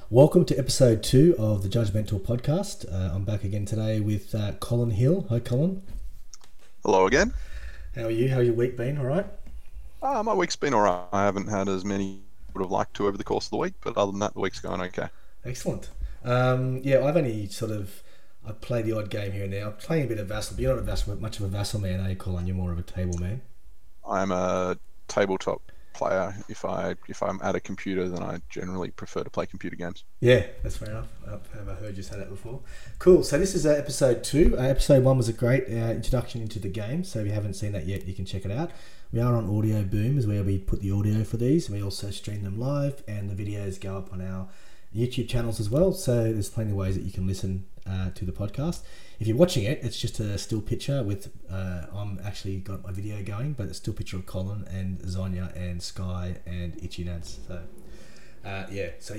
Welcome to episode 2 of the Judgmental podcast. I'm back again today with Colin Hill. Hi, Colin. Hello again. How are you? How's your week been? All right? My week's been alright. I haven't had as many would have liked to over the course of the week, but other than that, the week's going okay. Excellent. I've only I play the odd game here and there. I'm playing a bit of Vassal, but you're not much of a Vassal man, are you, Colin? You're more of a table man. I'm a tabletop player. If I'm at a computer, then I generally prefer to play computer games. Yeah, that's fair enough. I've heard you say that before. Cool. So this is episode 2. Episode 1 was a great introduction into the game. So if you haven't seen that yet, you can check it out. We are on Audio Boom, is where we put the audio for these. We also stream them live, and the videos go up on our YouTube channels as well. So there's plenty of ways that you can listen to the podcast. If you're watching it, it's just a still picture with I'm actually got my video going, but it's a still picture of Colin and Zonia and Sky and Itchy Nads. So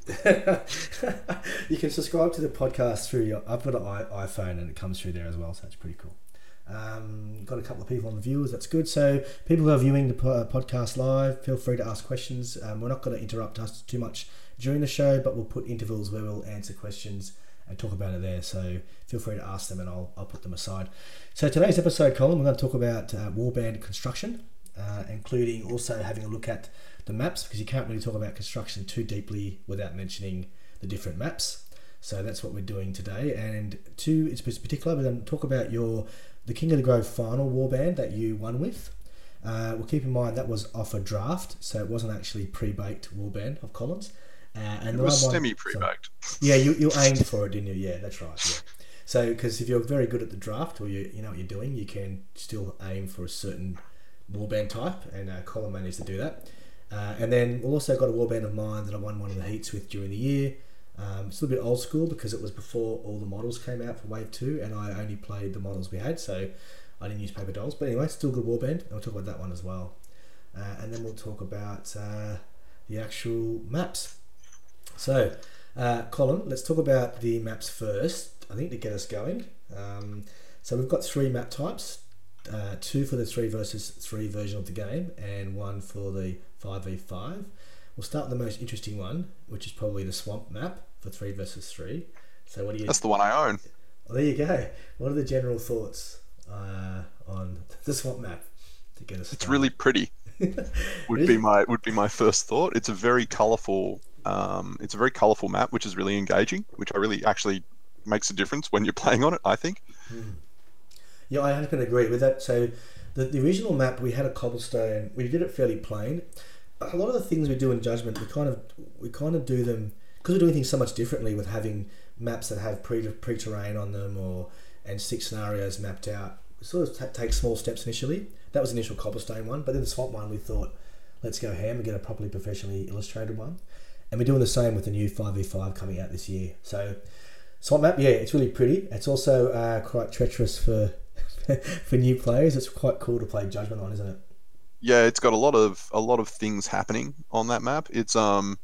you can subscribe to the podcast through I've got an iPhone and it comes through there as well, so that's pretty cool. Got a couple of people on the viewers, that's good. So people who are viewing the podcast live, feel free to ask questions. We're not going to interrupt us too much during the show, but we'll put intervals where we'll answer questions and talk about it there. So feel free to ask them and I'll put them aside. So today's episode, Colin, we're going to talk about warband construction, including also having a look at the maps, because you can't really talk about construction too deeply without mentioning the different maps. So that's what we're doing today. And in particular, we're going to talk about the King of the Grove final warband that you won with. We'll keep in mind that was off a draft, so it wasn't actually pre-baked warband of Colin's. And it was semi-pre-baked. Yeah, you aimed for it, didn't you? Yeah, that's right. Yeah. So, because if you're very good at the draft, or you know what you're doing, you can still aim for a certain warband type, and Colin managed to do that. And then we've also got a warband of mine that I won one of the heats with during the year. It's a little bit old school because it was before all the models came out for Wave 2, and I only played the models we had, so I didn't use paper dolls. But anyway, still good warband, and we'll talk about that one as well. And then we'll talk about the actual maps. So, Colin, let's talk about the maps first, I think, to get us going. So we've got 3 map types, 2 for the 3 versus 3 version of the game, and 1 for the 5v5. We'll start with the most interesting one, which is probably the swamp map for 3 versus 3. So what do you... That's the one I own. Well, there you go. What are the general thoughts on the swamp map to get us started? It's really pretty. would be my first thought. It's a very colourful map, which is really engaging, which I really actually makes a difference when you're playing on it, I think. Yeah, I can agree with that. So the original map, we had a cobblestone. We did it fairly plain. A lot of the things we do in Judgment, we kind of do them because we're doing things so much differently with having maps that have pre-terrain on them and 6 scenarios mapped out. We sort of take small steps initially. That was the initial cobblestone one, but then the swamp one, we thought, let's go ham and get a properly professionally illustrated one. And we're doing the same with the new 5v5 coming out this year. So swamp map, yeah, it's really pretty. It's also quite treacherous for for new players. It's quite cool to play Judgment on, isn't it? Yeah, it's got a lot of things happening on that map. I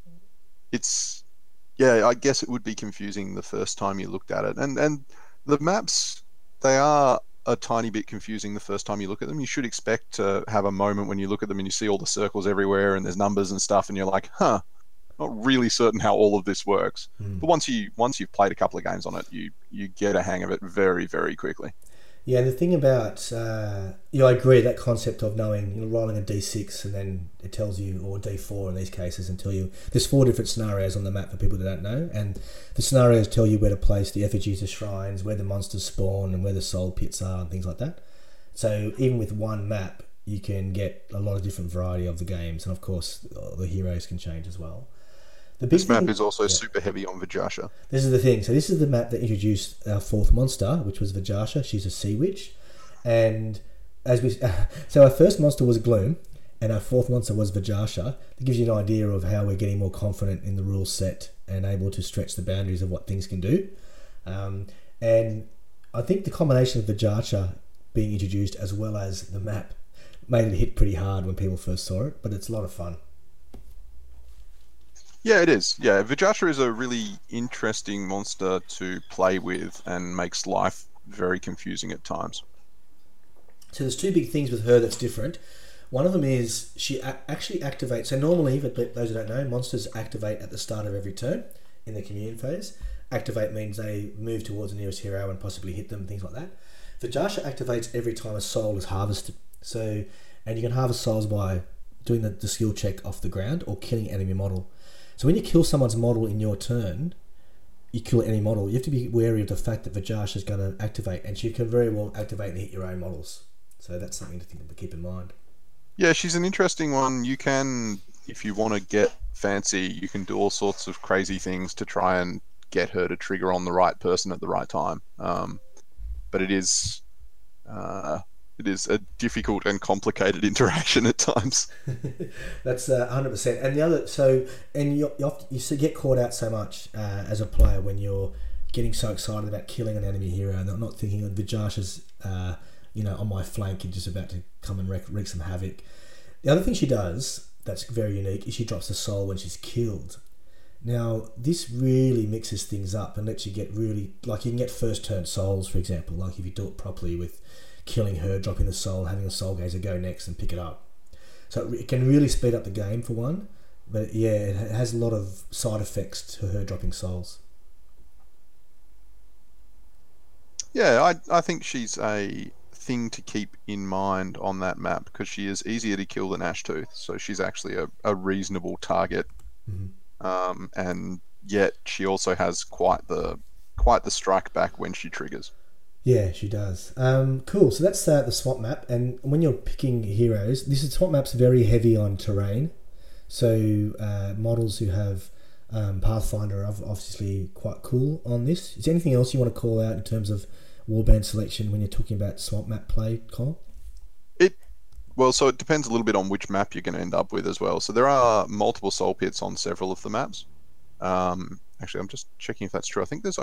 guess it would be confusing the first time you looked at it. And the maps, they are a tiny bit confusing the first time you look at them. You should expect to have a moment when you look at them and you see all the circles everywhere and there's numbers and stuff and you're like, not really certain how all of this works. But once you've played a couple of games on it, you get a hang of it very, very quickly. Yeah, the thing about, I agree, that concept of knowing, rolling a d6 and then it tells you, or d4 in these cases, there's 4 different scenarios on the map for people that don't know, and the scenarios tell you where to place the effigies of shrines, where the monsters spawn, and where the soul pits are, and things like that. So even with one map, you can get a lot of different variety of the games, and of course, the heroes can change as well. This map is also super heavy on Vajasha. This is the thing. So this is the map that introduced our 4th monster, which was Vajasha. She's a sea witch. And so our first monster was Gloom, and our 4th monster was Vajasha. That gives you an idea of how we're getting more confident in the rule set and able to stretch the boundaries of what things can do. And I think the combination of Vajasha being introduced as well as the map made it hit pretty hard when people first saw it, but it's a lot of fun. Yeah, it is. Yeah, Vajasha is a really interesting monster to play with and makes life very confusing at times. So there's 2 big things with her that's different. One of them is she actually activates. So normally, for those who don't know, monsters activate at the start of every turn in the commune phase. Activate means they move towards the nearest hero and possibly hit them, things like that. Vajasha activates every time a soul is harvested. So, and you can harvest souls by doing the skill check off the ground or killing enemy model. So when you kill someone's model in your turn, you kill any model. You have to be wary of the fact that Vajasha is going to activate, and she can very well activate and hit your own models. So that's something to keep in mind. Yeah, she's an interesting one. You can, if you want to get fancy, you can do all sorts of crazy things to try and get her to trigger on the right person at the right time. But it is a difficult and complicated interaction at times. That's 100%. And the other, you get caught out so much as a player when you're getting so excited about killing an enemy hero and not thinking of Vajasha's, on my flank and just about to come and wreak some havoc. The other thing she does that's very unique is she drops a soul when she's killed. Now, this really mixes things up and lets you get really, like you can get first turn souls, for example, like if you do it properly with killing her, dropping the soul, having a soul gazer go next and pick it up. So it can really speed up the game for one, but yeah, it has a lot of side effects to her dropping souls. Yeah, I think she's a thing to keep in mind on that map because she is easier to kill than Ashtooth, so she's actually a reasonable target. Mm-hmm. And yet she also has quite the strike back when she triggers. Yeah, she does. Cool. So that's the swamp map, and when you're picking heroes, swamp map's very heavy on terrain. So models who have Pathfinder are obviously quite cool on this. Is there anything else you want to call out in terms of warband selection when you're talking about swamp map play, Colin? So it depends a little bit on which map you're going to end up with as well. So there are multiple soul pits on several of the maps. Actually, I'm just checking if that's true. I think there's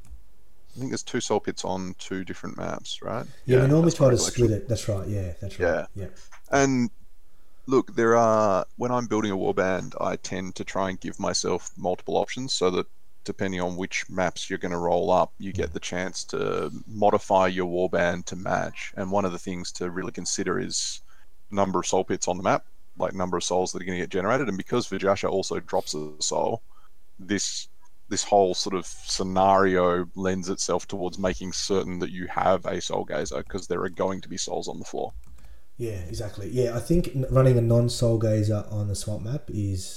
2 soul pits on 2 different maps, right? Yeah, we normally try to split it. That's right. Yeah, that's right. Yeah. And look, when I'm building a warband, I tend to try and give myself multiple options so that depending on which maps you're going to roll up, you get the chance to modify your warband to match. And one of the things to really consider is number of soul pits on the map, like number of souls that are going to get generated. And because Vajasha also drops a soul, this whole sort of scenario lends itself towards making certain that you have a soul gazer because there are going to be souls on the floor. Yeah, exactly. Yeah, I think running a non-soul gazer on the swamp map is,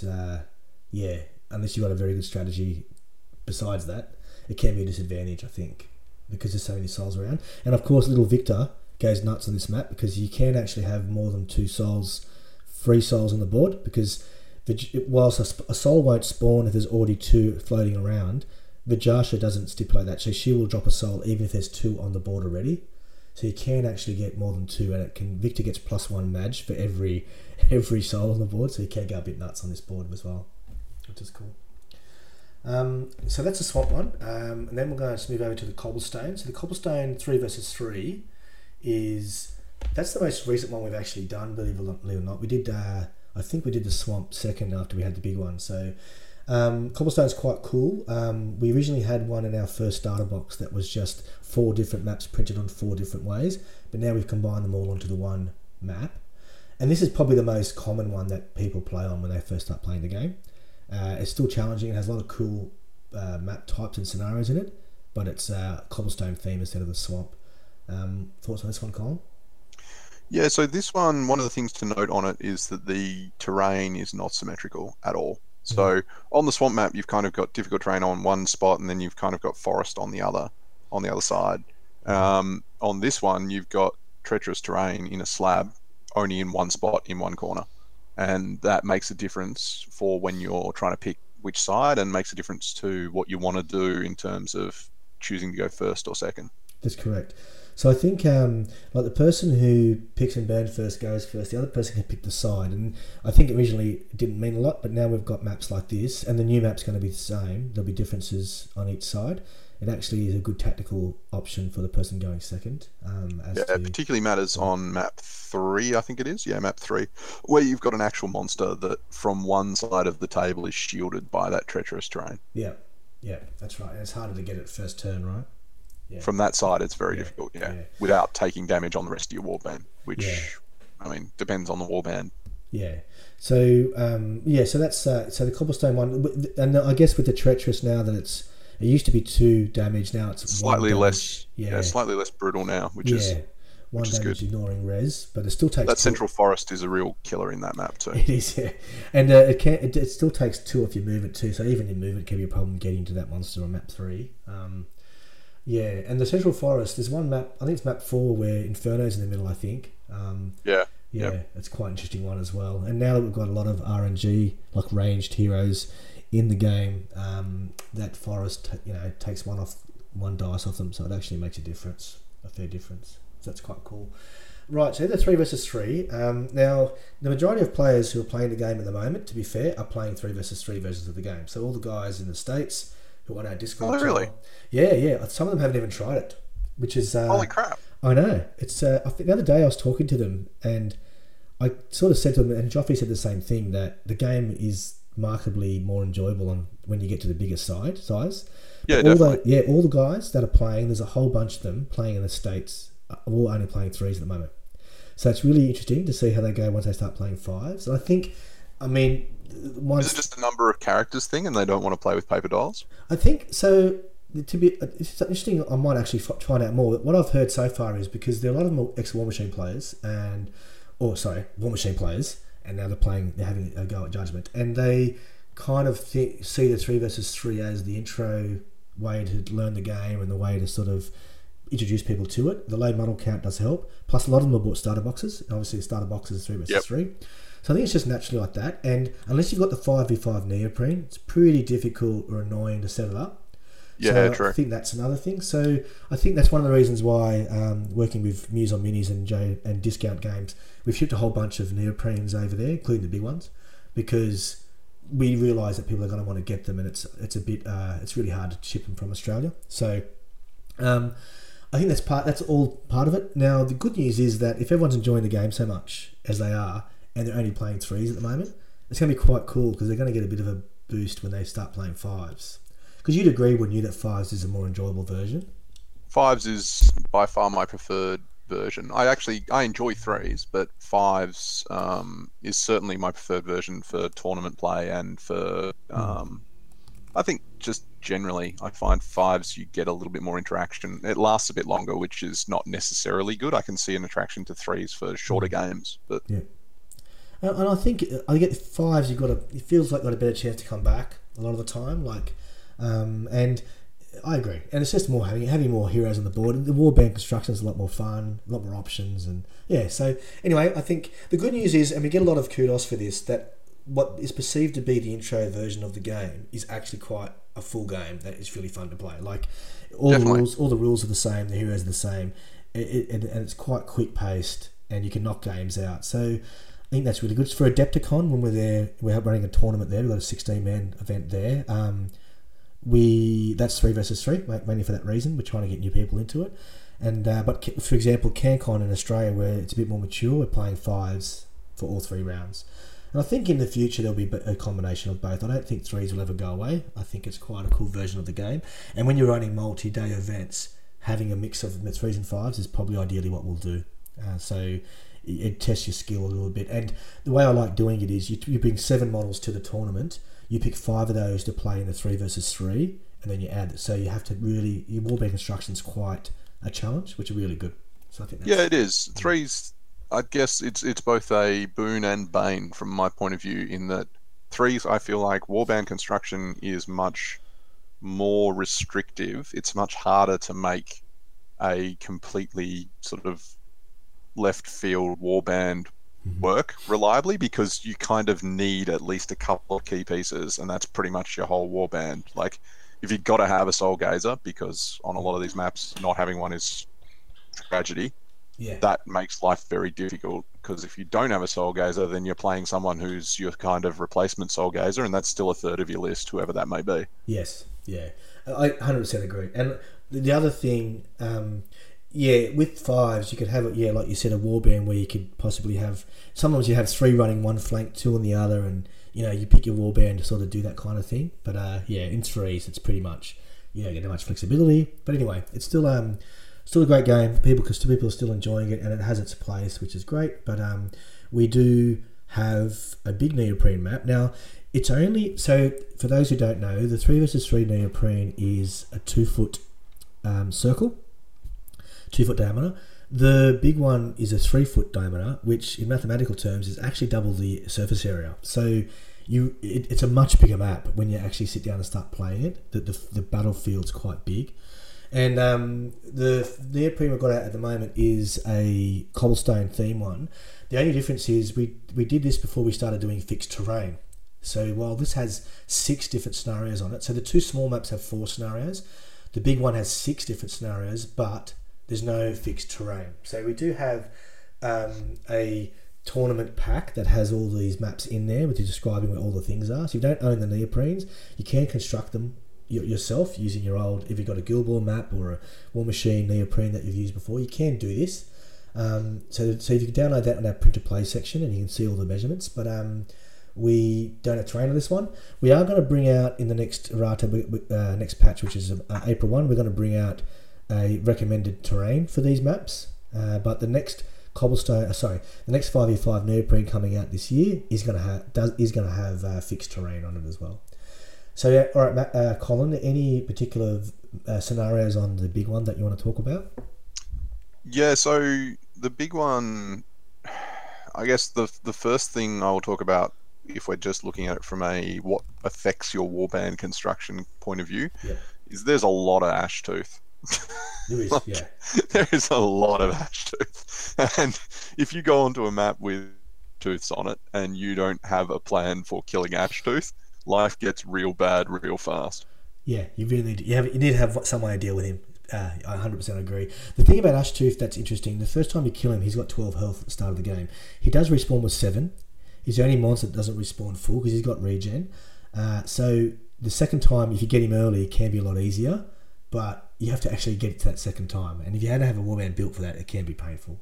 unless you've got a very good strategy besides that, it can be a disadvantage, I think, because there's so many souls around. And of course, little Victor goes nuts on this map because you can actually have more than 2 souls, free souls on the board, because whilst a soul won't spawn if there's already 2 floating around, Vajasha doesn't stipulate that, so she will drop a soul even if there's 2 on the board already. So you can actually get more than 2, and Victor gets +1 Madge for every soul on the board, so you can go a bit nuts on this board as well, which is cool. So that's the swamp one, and then we're going to move over to the cobblestone. So the cobblestone 3 versus 3 that's the most recent one we've actually done, believe it or not. We did, I think we did the swamp second after we had the big one. So cobblestone's quite cool. We originally had one in our first starter box that was just 4 different maps printed on 4 different ways, but now we've combined them all onto the one map. And this is probably the most common one that people play on when they first start playing the game. It's still challenging. It has a lot of cool map types and scenarios in it, but it's cobblestone theme instead of the swamp. Thoughts on this one, Colin? Yeah, so this one of the things to note on it is that the terrain is not symmetrical at all. So on the swamp map, you've kind of got difficult terrain on one spot, and then you've kind of got forest on the other side. On this one, you've got treacherous terrain in a slab, only in one spot in one corner, and that makes a difference for when you're trying to pick which side, and makes a difference to what you want to do in terms of choosing to go first or second. That's correct. So I think like the person who picks and burn first goes first, the other person can pick the side, and I think originally it didn't mean a lot, but now we've got maps like this, and the new map's going to be the same. There'll be differences on each side. It actually is a good tactical option for the person going second. It particularly matters on map 3, I think it is. Yeah, map 3, where you've got an actual monster that from one side of the table is shielded by that treacherous terrain. Yeah, that's right. And it's harder to get it first turn, right? Yeah. From that side, it's very difficult, without taking damage on the rest of your warband, which I mean, depends on the warband. Yeah. So so that's so the cobblestone one, and I guess with the treacherous now that it used to be 2 damage, now it's 1 Slightly damage. less, yeah, slightly less brutal now, which Yeah, is 1 good. damage ignoring res, but it still takes That 2. Central Forest is a real killer in that map too. It is, yeah, and it still takes 2 if you move it too. So even in movement, it can be a problem getting to that monster on map 3. Yeah, and the Central Forest, there's one map, I think it's map 4, where Inferno's in the middle, I think. Yeah. Yeah, Yep. it's quite an interesting one as well. And now that we've got a lot of RNG, like ranged heroes in the game, that forest, takes one dice off them, so it actually makes a fair difference. So that's quite cool. Right, so they're 3 versus 3. Now, the majority of players who are playing the game at the moment, to be fair, are playing 3 versus 3 versions of the game. So all the guys in the States who are on our Discord really? channel, yeah. Some of them haven't even tried it, which is Holy crap! I know. It's I think the other day I was talking to them and I sort of said to them, and Joffrey said the same thing, that the game is markedly more enjoyable when you get to the bigger size. Yeah, definitely. All the guys that are playing, there's a whole bunch of them playing in the States, are all only playing 3s at the moment. So it's really interesting to see how they go once they start playing 5s. And I think, Is it just a number of characters thing, and they don't want to play with paper dolls? I think so. It's interesting. I might actually find out more. But what I've heard so far is because there are a lot of ex-War Machine players War Machine players, and now they're having a go at Judgment, and they kind of see the 3 versus 3 as the intro way to learn the game and the way to sort of introduce people to it. The low model count does help. Plus, a lot of them have bought starter boxes. And obviously, the starter boxes is 3 versus 3. So I think it's just naturally like that. And unless you've got the 5v5 neoprene, it's pretty difficult or annoying to set it up. Yeah, so true. I think that's another thing. So I think that's one of the reasons why working with Muse on Minis and Discount Games, we've shipped a whole bunch of neoprenes over there, including the big ones, because we realise that people are going to want to get them, and it's it's really hard to ship them from Australia. So I think that's all part of it. Now the good news is that if everyone's enjoying the game so much as they are, and they're only playing 3s at the moment, it's going to be quite cool because they're going to get a bit of a boost when they start playing 5s. Because you'd agree, wouldn't you, that 5s is a more enjoyable version? 5s is by far my preferred version. I enjoy 3s, but 5s is certainly my preferred version for tournament play and for I think just generally I find 5s you get a little bit more interaction. It lasts a bit longer, which is not necessarily good. I can see an attraction to 3s for shorter games, but yeah. And I think I get the 5s. It feels like got a better chance to come back a lot of the time. And I agree. And it's just more having more heroes on the board. The warband construction is a lot more fun, a lot more options, and yeah. So anyway, I think the good news is, and we get a lot of kudos for this, that what is perceived to be the intro version of the game is actually quite a full game that is really fun to play. Like all the rules are the same, the heroes are the same, and it's quite quick paced, and you can knock games out. So I think that's really good. For Adepticon, when we're there, we're running a tournament there. We've got a 16-man event there. That's 3 versus 3, mainly for that reason. We're trying to get new people into it. And but for example, CanCon in Australia, where it's a bit more mature, we're playing 5s for all 3 rounds. And I think in the future there'll be a combination of both. I don't think 3s will ever go away. I think it's quite a cool version of the game. And when you're running multi-day events, having a mix of 3s and 5s is probably ideally what we'll do. So it tests your skill a little bit. And the way I like doing it is you bring 7 models to the tournament. You pick 5 of those to play in the 3 versus 3, and then you add. So you have to really, your warband construction is quite a challenge, which are really good. So I think yeah, it is. 3s, I guess it's both a boon and bane from my point of view. In that 3s, I feel like warband construction is much more restrictive. It's much harder to make a completely sort of left field warband work reliably, because you kind of need at least a couple of key pieces, and that's pretty much your whole warband. Like, if you've got to have a Soul Gazer, because on a lot of these maps not having one is tragedy, that makes life very difficult, because if you don't have a Soul Gazer, then you're playing someone who's your kind of replacement Soul Gazer, and that's still a third of your list, whoever that may be. Yes, yeah, I 100% agree. And the other thing, with 5s, you could have it, like you said, a warband where you could possibly have, sometimes you have 3 running one flank, 2 on the other, and you pick your warband to sort of do that kind of thing. But in 3s, it's pretty much, you don't get that much flexibility. But anyway, it's still Still a great game. People are still enjoying it, and it has its place, which is great. But we do have a big neoprene map now. It's only so for those who don't know, the 3v3 neoprene is a 2-foot circle, 2-foot diameter. The big one is a 3-foot diameter, which in mathematical terms is actually double the surface area. So it's a much bigger map when you actually sit down and start playing it. The battlefield's quite big. And the neoprene we've got out at the moment is a cobblestone theme one. The only difference is we did this before we started doing fixed terrain. So while this has 6 different scenarios on it, so the 2 small maps have 4 scenarios, the big one has 6 different scenarios, but there's no fixed terrain. So we do have a tournament pack that has all these maps in there, which is describing where all the things are. So you don't own the neoprenes, you can construct them yourself using your old, if you've got a Guild map or a War Machine neoprene that you've used before, you can do this. So if you can download that on our print to play section, and you can see all the measurements. But we don't have terrain on this one. We are going to bring out in the next errata, next patch, which is April 1, we're going to bring out a recommended terrain for these maps. But the next the next 5v5 neoprene coming out this year is going to have fixed terrain on it as well. So yeah, all right, Matt, Colin, any particular scenarios on the big one that you want to talk about? Yeah, so the big one, I guess the first thing I will talk about, if we're just looking at it from a what affects your warband construction point of view, is there's a lot of Ashtooth. There is, like, yeah. There is a lot of Ashtooth. And if you go onto a map with tooths on it and you don't have a plan for killing Ashtooth, life gets real bad real fast. Yeah, you really need you need to have some way to deal with him. I 100% agree. The thing about Ashtooth that's interesting, the first time you kill him, he's got 12 health at the start of the game. He does respawn with 7. He's the only monster that doesn't respawn full because he's got regen. So the second time, if you get him early, it can be a lot easier, but you have to actually get it to that second time. And if you had to have a warband built for that, it can be painful.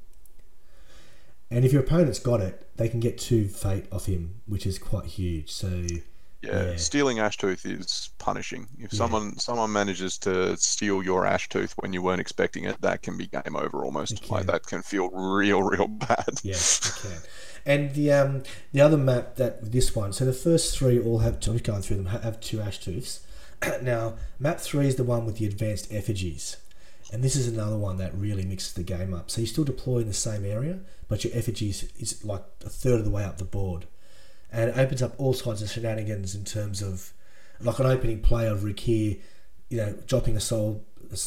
And if your opponent's got it, they can get 2 fate off him, which is quite huge. So yeah, stealing Ashtooth is punishing. If someone manages to steal your Ashtooth when you weren't expecting it, that can be game over almost. Like that can feel real bad. Yeah, it can. And the other map that this one, so the first 3 all have, I'm just going through them, have 2 Ashtooths. Now, map 3 is the one with the advanced effigies. And this is another one that really mixes the game up. So you still deploy in the same area, but your effigies is like a third of the way up the board. And it opens up all sorts of shenanigans in terms of, like an opening play of Rikir, dropping a soul,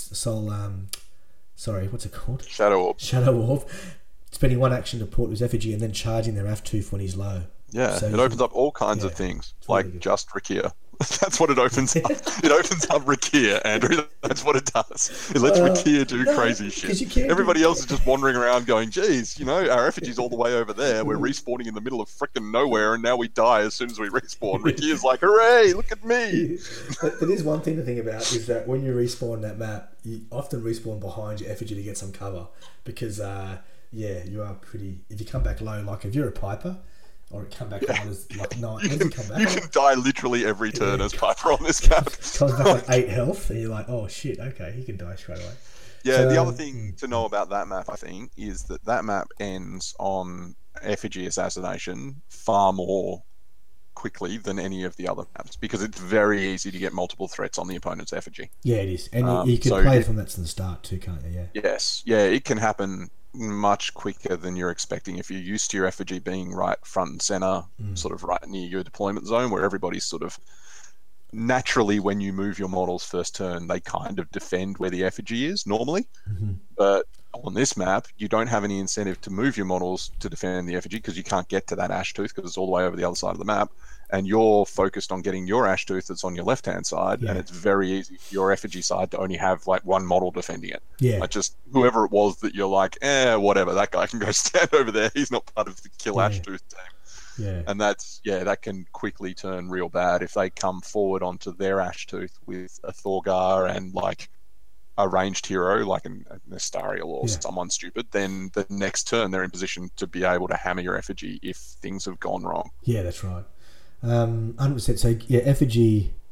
what's it called? Shadow Orb. Spending 1 action to port his effigy and then charging their Ashtooth when he's low. Yeah, so it opens up all kinds of things, like really just Rikir. That's what it opens up. It opens up Rikir, Andrew. That's what it does. It lets Rikir do crazy shit. Everybody else is just wandering around going, geez, our effigy's all the way over there. We're respawning in the middle of frickin' nowhere, and now we die as soon as we respawn. Rikir's like, hooray, look at me. But there is one thing to think about, is that when you respawn that map, you often respawn behind your effigy to get some cover. Because, you are pretty... If you come back low, like if you're a Piper... Or come back on as like 9. You can die literally every turn as Piper on this map. Comes back like 8 health, and you're like, oh shit, okay, he can die straight away. Yeah, so, the other thing to know about that map, I think, is that map ends on effigy assassination far more quickly than any of the other maps, because it's very easy to get multiple threats on the opponent's effigy. Yeah, it is. And you can play it from that to the start too, can't you? Yeah. Yes. Yeah, it can happen much quicker than you're expecting if you're used to your effigy being right front and center, sort of right near your deployment zone, where everybody's sort of naturally, when you move your models first turn, they kind of defend where the effigy is normally. But on this map, you don't have any incentive to move your models to defend the effigy because you can't get to that Ashtooth because it's all the way over the other side of the map. And you're focused on getting your Ashtooth that's on your left-hand side, and it's very easy for your effigy side to only have like 1 model defending it. Yeah. Like just whoever it was that you're like, whatever, that guy can go stand over there. He's not part of the kill Ashtooth team. Yeah. And that can quickly turn real bad if they come forward onto their Ashtooth with a Thorgar and like a ranged hero like an Astariel or someone stupid. Then the next turn they're in position to be able to hammer your effigy if things have gone wrong. Yeah, that's right. 100%. So effigy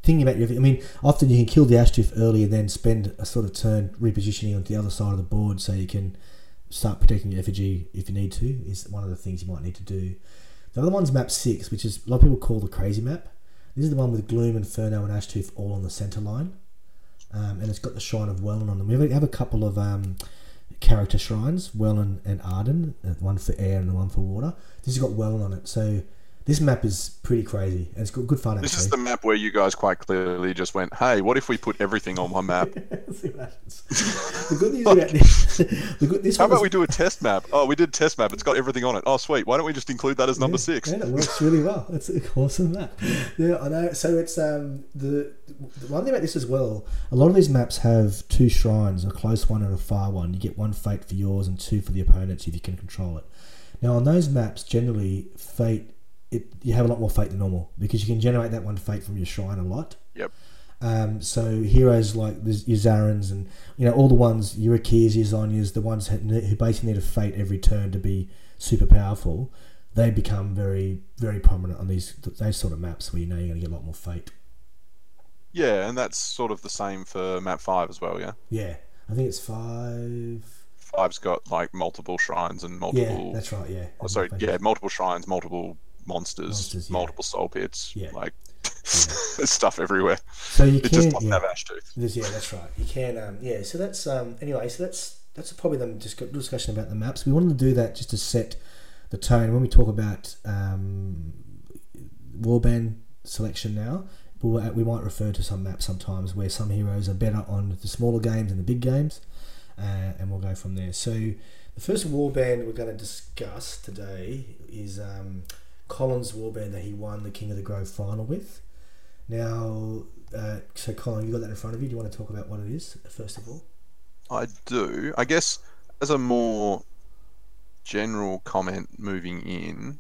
thinking about your... I mean, often you can kill the Ashtooth early and then spend a sort of turn repositioning onto the other side of the board so you can start protecting your effigy if you need to, is one of the things you might need to do. The other one's map 6, which is a lot of people call the crazy map. This is the one with Gloom, Inferno and Ashtooth all on the centre line. And it's got the Shrine of Welland on them. We have a couple of character shrines, Welland and Arden, one for air and one for water. This has got Welland on it, so this map is pretty crazy, and it's got good fun. This is the map where you guys quite clearly just went, "Hey, what if we put everything on one map?" See what happens. The good news about this How about we do a test map? Oh, we did test map. It's got everything on it. Oh, sweet. Why don't we just include that as number 6? Yeah, it works really well. It's an awesome map. Yeah, I know. So it's the one thing about this as well. A lot of these maps have 2 shrines, a close one and a far one. You get 1 fate for yours and 2 for the opponents if you can control it. Now on those maps, generally fate. You have a lot more fate than normal because you can generate that 1 fate from your shrine a lot. Yep. So heroes like your Zarans and all the ones, your Akias, your Zonyas, the ones who basically need a fate every turn to be super powerful, they become very, very prominent on those sort of maps where you're going to get a lot more fate. Yeah, and that's sort of the same for map 5 as well. Yeah. Yeah, I think it's 5. 5's got like multiple shrines and multiple. Yeah, that's right. Yeah. Oh, sorry. Yeah, multiple shrines, multiple monsters, multiple soul pits, there's stuff everywhere. So you it just doesn't have Ashtooth. Yeah, that's right. You can, so that's anyway. So that's probably the discussion about the maps. We wanted to do that just to set the tone when we talk about warband selection. Now, we might refer to some maps sometimes where some heroes are better on the smaller games and the big games, and we'll go from there. So the first warband we're going to discuss today is Colin's warband that he won the King of the Grove final with. Now, so Colin, you got that in front of you. Do you want to talk about what it is first of all? I do. I guess as a more general comment moving in,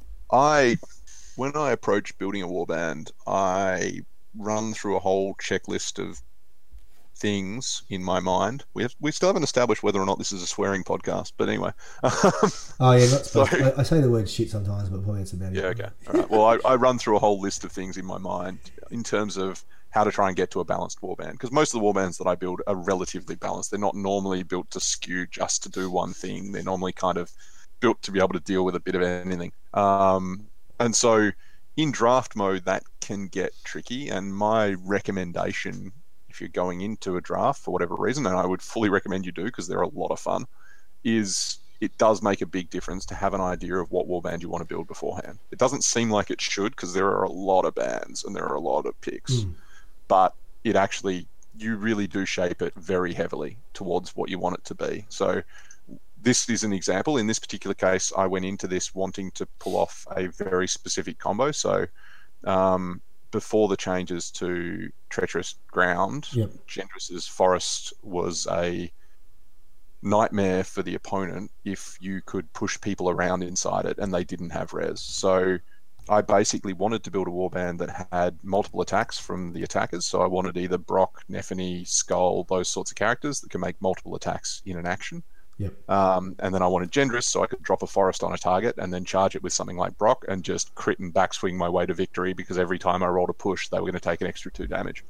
when I approach building a warband, I run through a whole checklist of things in my mind. We still haven't established whether or not this is a swearing podcast, but anyway. Oh yeah, not supposed to. I say the word shit sometimes, but probably it's about it. Yeah, okay. All right. Well, I run through a whole list of things in my mind in terms of how to try and get to a balanced warband, because most of the warbands that I build are relatively balanced. They're not normally built to skew just to do one thing. They're normally kind of built to be able to deal with a bit of anything. And so in draft mode, that can get tricky, and my recommendation, if you're going into a draft for whatever reason, and I would fully recommend you do because they're a lot of fun, is it does make a big difference to have an idea of what warband you want to build beforehand. It doesn't seem like it should because there are a lot of bands and there are a lot of picks, but it actually, you really do shape it very heavily towards what you want it to be. So this is an example. In this particular case, I went into this wanting to pull off a very specific combo. So before the changes to Treacherous Ground, Gendriss's Forest was a nightmare for the opponent if you could push people around inside it and they didn't have res. So I basically wanted to build a warband that had multiple attacks from the attackers. So I wanted either Brock, Nephany, Skull, those sorts of characters that can make multiple attacks in an action. And then I wanted Gendriss so I could drop a forest on a target and then charge it with something like Brock and just crit and backswing my way to victory, because every time I rolled a push, they were going to take an extra 2 damage.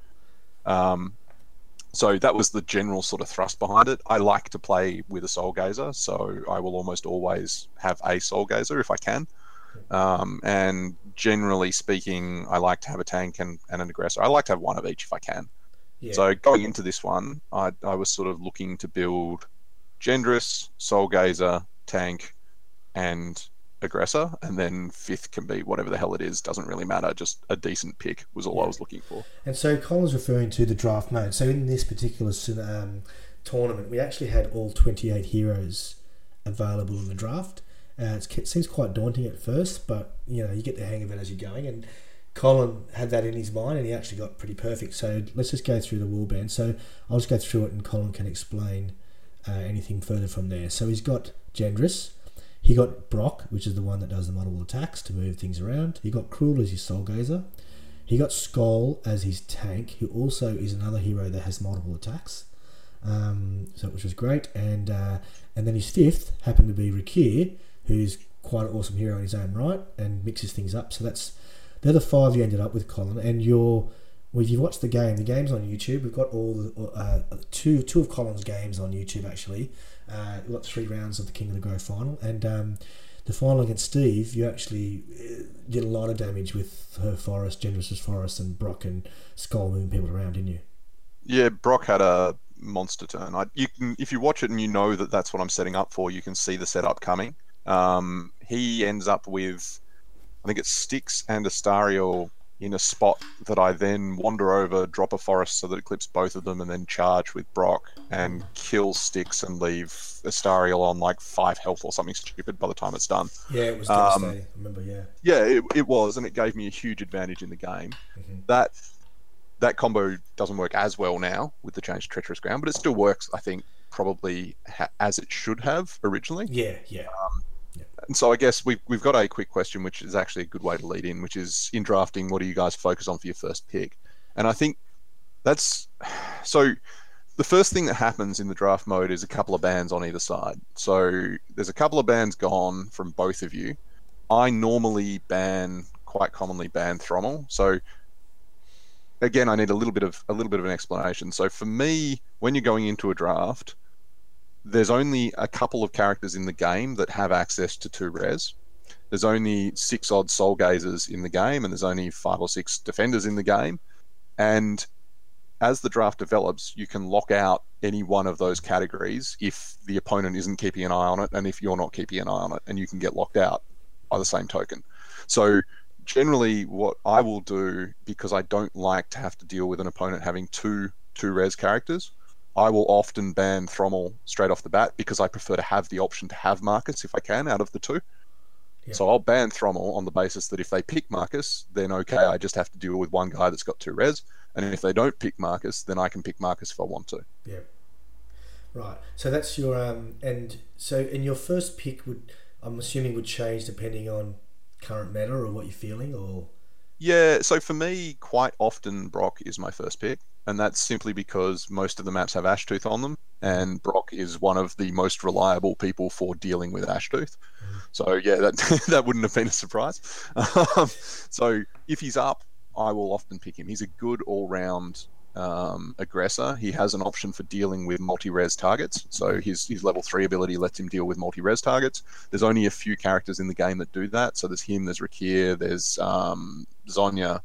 So that was the general sort of thrust behind it. I like to play with a Soul Gazer, so I will almost always have a Soul Gazer if I can. And generally speaking, I like to have a tank and an aggressor. I like to have one of each if I can. So going into this one, I was sort of looking to build Gendriss, Soul Gazer, tank, and aggressor, and then 5th can be whatever the hell it is, doesn't really matter, just a decent pick was all I was looking for. And so Colin's referring to the draft mode. So in this particular tournament, we actually had all 28 heroes available in the draft. It seems quite daunting at first, but you get the hang of it as you're going, and Colin had that in his mind and he actually got pretty perfect. So let's just go through the warband. So I'll just go through it and Colin can explain anything further from there. So he's got Gendriss, he got Brock, which is the one that does the multiple attacks to move things around. He got Cruel as his Soul Gazer. He got Skull as his tank, who also is another hero that has multiple attacks, which was great. And then his 5th happened to be Rakir, who's quite an awesome hero in his own right and mixes things up. So they're the 5 you ended up with, Colin. And your Well, if you've watched the game's on YouTube. We've got all the two of Colin's games on YouTube actually. We've got 3 rounds of the King of the Grow final, and the final against Steve, you actually did a lot of damage with her Forest, Generous's Forest, and Brock and Skull moving people around, didn't you? Yeah, Brock had a monster turn. You can, if you watch it and you know that that's what I'm setting up for, you can see the setup coming. He ends up with, I think it's Styx and Astariel in a spot that I then wander over, drop a Forest so that it clips both of them, and then charge with Brock and kill Styx and leave Astariel on like 5 health or something stupid by the time it's done. Yeah, it was devastating. I remember, yeah. Yeah, it was, and it gave me a huge advantage in the game. Mm-hmm. That combo doesn't work as well now with the change to Treacherous Ground, but it still works, I think, probably as it should have originally. Yeah, yeah. And so I guess we've got a quick question, which is actually a good way to lead in, which is in drafting, what do you guys focus on for your first pick? And I think that's... So the first thing that happens in the draft mode is a couple of bans on either side. So there's a couple of bans gone from both of you. I normally quite commonly ban Thrommel. So again, I need a little bit of an explanation. So for me, when you're going into a draft, there's only a couple of characters in the game that have access to 2 res. There's only 6 odd soul gazers in the game, and there's only 5 or 6 defenders in the game. And as the draft develops, you can lock out any one of those categories if the opponent isn't keeping an eye on it, and if you're not keeping an eye on it, and you can get locked out by the same token. So generally what I will do, because I don't like to have to deal with an opponent having two res characters, I will often ban Thrommel straight off the bat because I prefer to have the option to have Marcus if I can out of the 2. Yeah. So I'll ban Thrommel on the basis that if they pick Marcus, then okay, I just have to deal with one guy that's got 2 res. And if they don't pick Marcus, then I can pick Marcus if I want to. Yeah. Right. So that's your and your first pick I'm assuming would change depending on current meta or what you're feeling, or... Yeah, so for me, quite often Brock is my first pick, and that's simply because most of the maps have Ashtooth on them, and Brock is one of the most reliable people for dealing with Ashtooth. So yeah, that wouldn't have been a surprise. So if he's up, I will often pick him. He's a good all-round aggressor. He has an option for dealing with multi-res targets, so his level 3 ability lets him deal with multi-res targets. There's only a few characters in the game that do that, so there's him, there's Rakir, there's Zonya,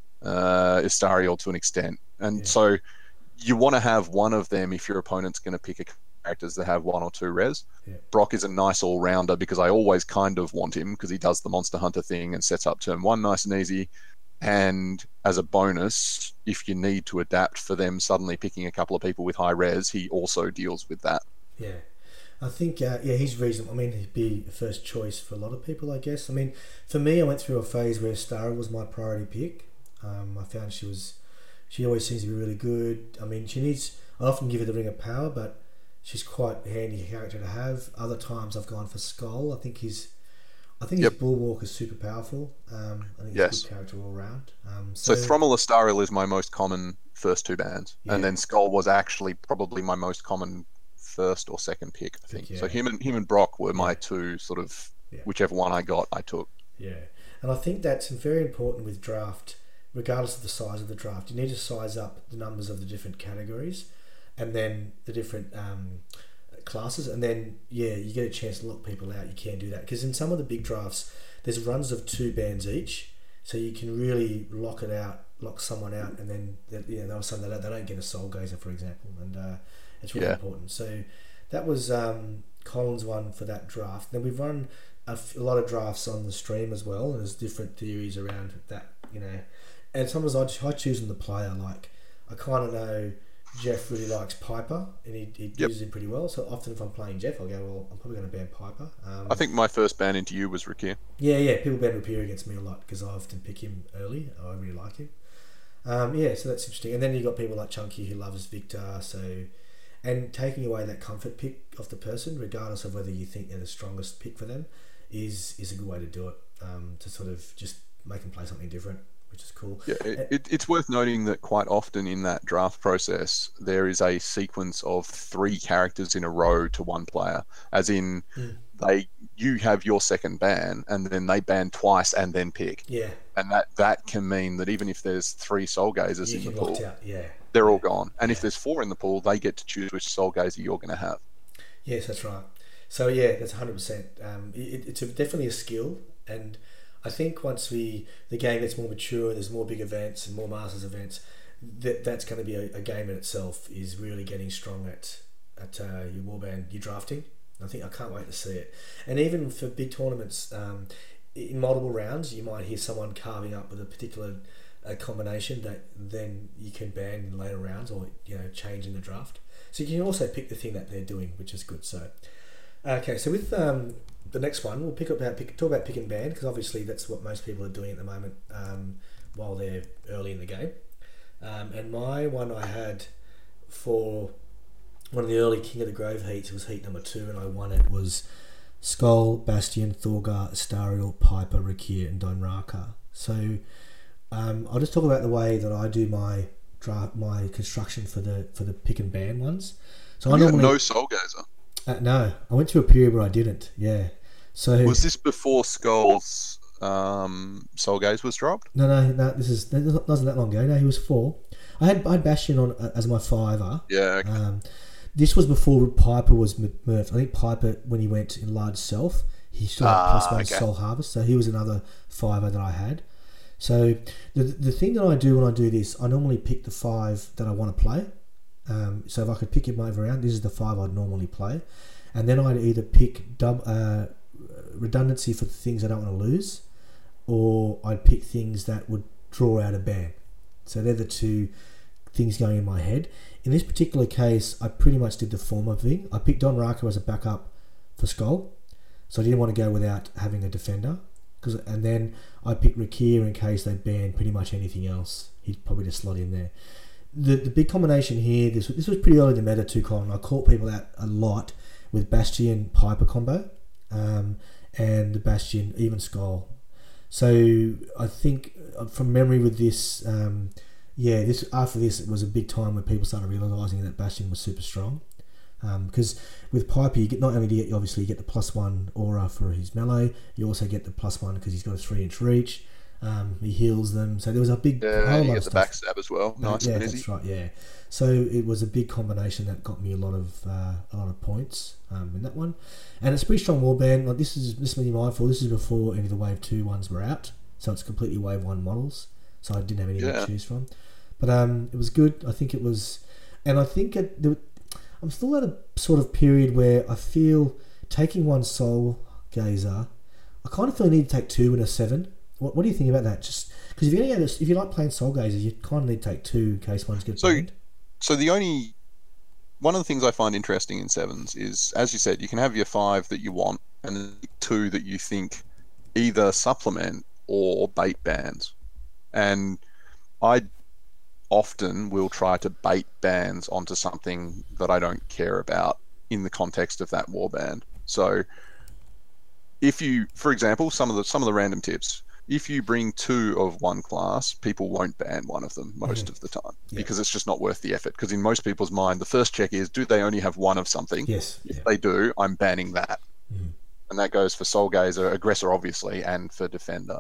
Istariel to an extent, and so you want to have one of them if your opponent's going to pick characters that have 1 or 2 res. Brock is a nice all-rounder because I always kind of want him because he does the Monster Hunter thing and sets up turn 1 nice and easy. And as a bonus, if you need to adapt for them suddenly picking a couple of people with high res, he also deals with that. Yeah. I think, he's reasonable. I mean, he'd be a first choice for a lot of people, I guess. I mean, for me, I went through a phase where Stara was my priority pick. I found she always seems to be really good. I mean, I often give her the Ring of Power, but she's quite a handy character to have. Other times I've gone for Skull. I think his Bulwark is super powerful. I think he's a good character all around. So Thrommel Astariel is my most common first 2 bands, and then Skull was actually probably my most common first or second pick, I think. So him and Brock were my 2 sort of whichever one I got, I took. Yeah, and I think that's very important with draft, regardless of the size of the draft. You need to size up the numbers of the different categories, and then the different classes, and then you get a chance to lock people out. You can do that because in some of the big drafts there's runs of 2 bands each, so you can really lock someone out, and then they'll say they don't get a Soul Gazer, for example, and it's really important. So that was Colin's one for that draft. Then we've run a lot of drafts on the stream as well, and there's different theories around that, and sometimes I choose on the player. Like, I kind of know Jeff really likes Piper, and he uses him pretty well. So often if I'm playing Jeff, I'll go, well, I'm probably going to ban Piper. I think my first ban into you was Rakir. Yeah, people ban Rakir against me a lot because I often pick him early. I really like him. So that's interesting. And then you've got people like Chunky who loves Victor. And taking away that comfort pick of the person, regardless of whether you think they're the strongest pick for them, is a good way to do it, to sort of just make them play something different, which is cool. Yeah, it's worth noting that quite often in that draft process, there is a sequence of 3 characters in a row to one player, as in you have your second ban, and then they ban twice and then pick. Yeah. And that can mean that even if there's 3 Soul Gazers in the pool, Yeah. they're all gone. And if there's 4 in the pool, they get to choose which Soul Gazer you're going to have. Yes, that's right. So yeah, that's 100%. It's definitely a skill, and I think once the game gets more mature, there's more big events and more Masters events, that's going to be a game in itself, is really getting strong at your warband, your drafting. I can't wait to see it. And even for big tournaments, in multiple rounds, you might hear someone carving up with a particular combination that then you can ban in later rounds, or change in the draft. So you can also pick the thing that they're doing, which is good. So okay, so with the next one, we'll talk about pick and ban, because obviously that's what most people are doing at the moment while they're early in the game. And my one I had for one of the early King of the Grove heats was heat number 2, and I won it, was Skull, Bastion, Thorgar, Astariel, Piper, Rakir, and Donraka. So I'll just talk about the way that I do my construction for the pick and ban ones. So I normally no Soul Gazer. No, I went through a period where I didn't. Yeah. So was this before Skull's Soul Gaze was dropped? No. That wasn't that long ago. No, he was 4. I had Bastion on as my 5er. Yeah. Okay. This was before Piper was nerfed. I think Piper, when he went in large self, he still had +1 Soul Harvest, so he was another 5er that I had. So the thing that I do when I do this, I normally pick the 5 that I want to play. So if I could pick him over round, this is the 5 I'd normally play, and then I'd either pick redundancy for the things I don't want to lose, or I'd pick things that would draw out a ban. So they're the 2 things going in my head. In this particular case, I pretty much did the former thing. I picked Don Raka as a backup for Skull, so I didn't want to go without having a defender. And then I picked Rakir in case they banned pretty much anything else. He'd probably just slot in there. The big combination here, this was pretty early in the meta too, Colin. I caught people out a lot with Bastion Piper combo, and the Bastion even Skull. So I think from memory with this, after this it was a big time when people started realising that Bastion was super strong. Because with Piper, you get not only do you get the +1 aura for his melee, you also get the +1 because he's got a 3-inch reach. He heals them, so there was a big whole you get the backstab as well. Nice, yeah, that's right. Yeah, so it was a big combination that got me a lot of points in that one, and it's a pretty strong warband. Like this is be mindful. This is before any of the Wave 2 ones were out, so it's completely Wave 1 models. So I didn't have any to choose from, but it was good. I think it was, and I think I'm still at a sort of period where I feel taking 1 Soul Gazer, I kind of feel I need to take 2 in a 7. What do you think about that? Just because if you like playing Soul Gazers, you kind of need to take 2 in case one's gets banned. So one of the things I find interesting in 7s is, as you said, you can have your 5 that you want and then 2 that you think either supplement or bait bans. And I often will try to bait bans onto something that I don't care about in the context of that warband. So if you, for example, some of the random tips, if you bring 2 of one class, people won't ban one of them most of the time because it's just not worth the effort. Because in most people's mind, the first check is, do they only have 1 of something? Yes. If they do, I'm banning that. And that goes for Soul Gazer, Aggressor, obviously, and for Defender.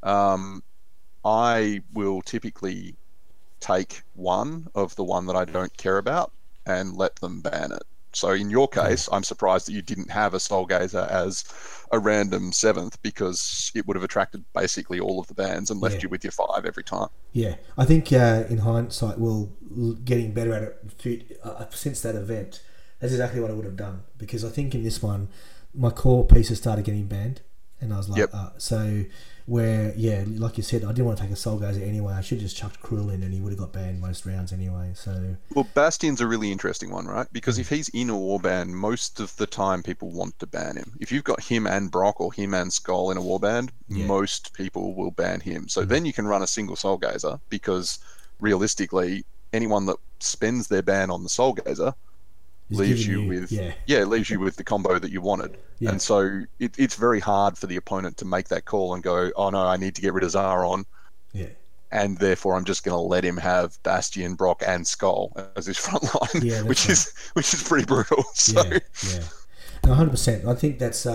I will typically take 1 of the one that I don't care about and let them ban it. So in your case, I'm surprised that you didn't have a Soul Gazer as a random 7th, because it would have attracted basically all of the bans and left you with your 5 every time. Yeah, I think in hindsight, getting better at it since that event, that's exactly what I would have done. Because I think in this one, my core pieces started getting banned, and I was like, like you said, I didn't want to take a Soul Gazer anyway. I should have just chucked Cruel in, and he would have got banned most rounds anyway. So, well, Bastion's a really interesting one, right? Because if he's in a warband, most of the time people want to ban him. If you've got him and Brock or him and Skull in a warband, most people will ban him. So then you can run a single Soul Gazer, because realistically, anyone that spends their ban on the Soul Gazer leaves you with the combo that you wanted. And so it's very hard for the opponent to make that call and go, oh no, I need to get rid of Zaron, and therefore I'm just going to let him have Bastion, Brock and Skull as his front line, which is pretty brutal. So No, 100%. I think that's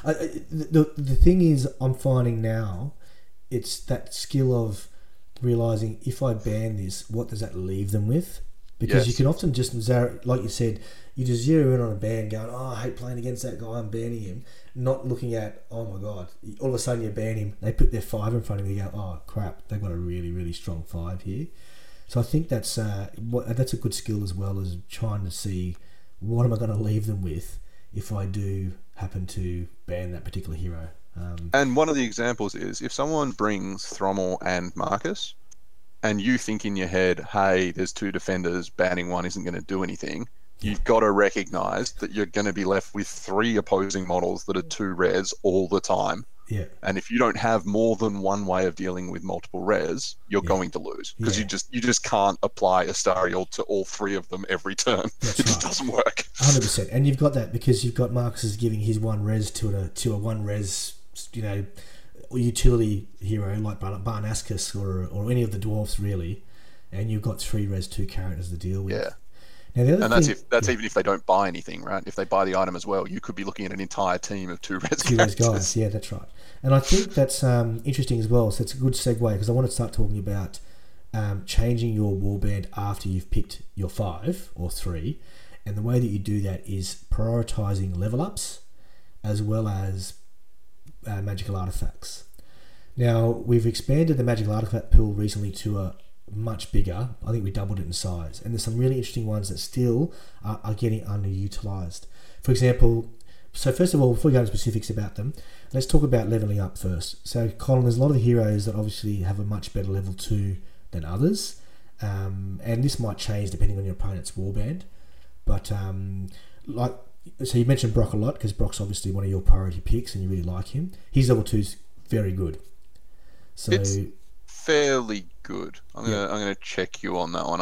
the thing is I'm finding now, it's that skill of realizing if I ban this, what does that leave them with? Because you can often just like you said, you just zero in on a ban, going, "Oh, I hate playing against that guy. I'm banning him." Not looking at, "Oh my god!" All of a sudden you ban him. They put their 5 in front of you. You go, "Oh crap! They've got a really really strong 5 here." So I think that's a good skill, as well as trying to see what am I going to leave them with if I do happen to ban that particular hero. And one of the examples is if someone brings Thrommel and Marcus, and you think in your head, hey, there's 2 defenders, banning one isn't going to do anything, you've got to recognise that you're going to be left with 3 opposing models that are 2 res all the time. Yeah. And if you don't have more than one way of dealing with multiple res, you're going to lose, because you just can't apply Astariel to all 3 of them every turn. That's it just doesn't work. 100%. And you've got that because you've got Marcus giving his 1 res to a 1 res, utility hero like Barnascus or any of the dwarfs really, and you've got 3 res 2 characters to deal with. Yeah. Now, the other and that's even if they don't buy anything, right? If they buy the item as well, you could be looking at an entire team of 2 res characters. Guys. Yeah, that's right. And I think that's interesting as well. So it's a good segue, because I want to start talking about changing your warband after you've picked your 5 or 3. And the way that you do that is prioritizing level ups as well as magical artifacts. Now, we've expanded the magical artifact pool recently to a much bigger. I think we doubled it in size, and there's some really interesting ones that still are getting underutilized. For example, so first of all, before we go into specifics about them, let's talk about leveling up first. So, Colin, there's a lot of heroes that obviously have a much better level 2 than others, and this might change depending on your opponent's warband. But so you mentioned Brock a lot, because Brock's obviously one of your priority picks and you really like him. His level 2's very good. So it's fairly good. I'm gonna check you on that one.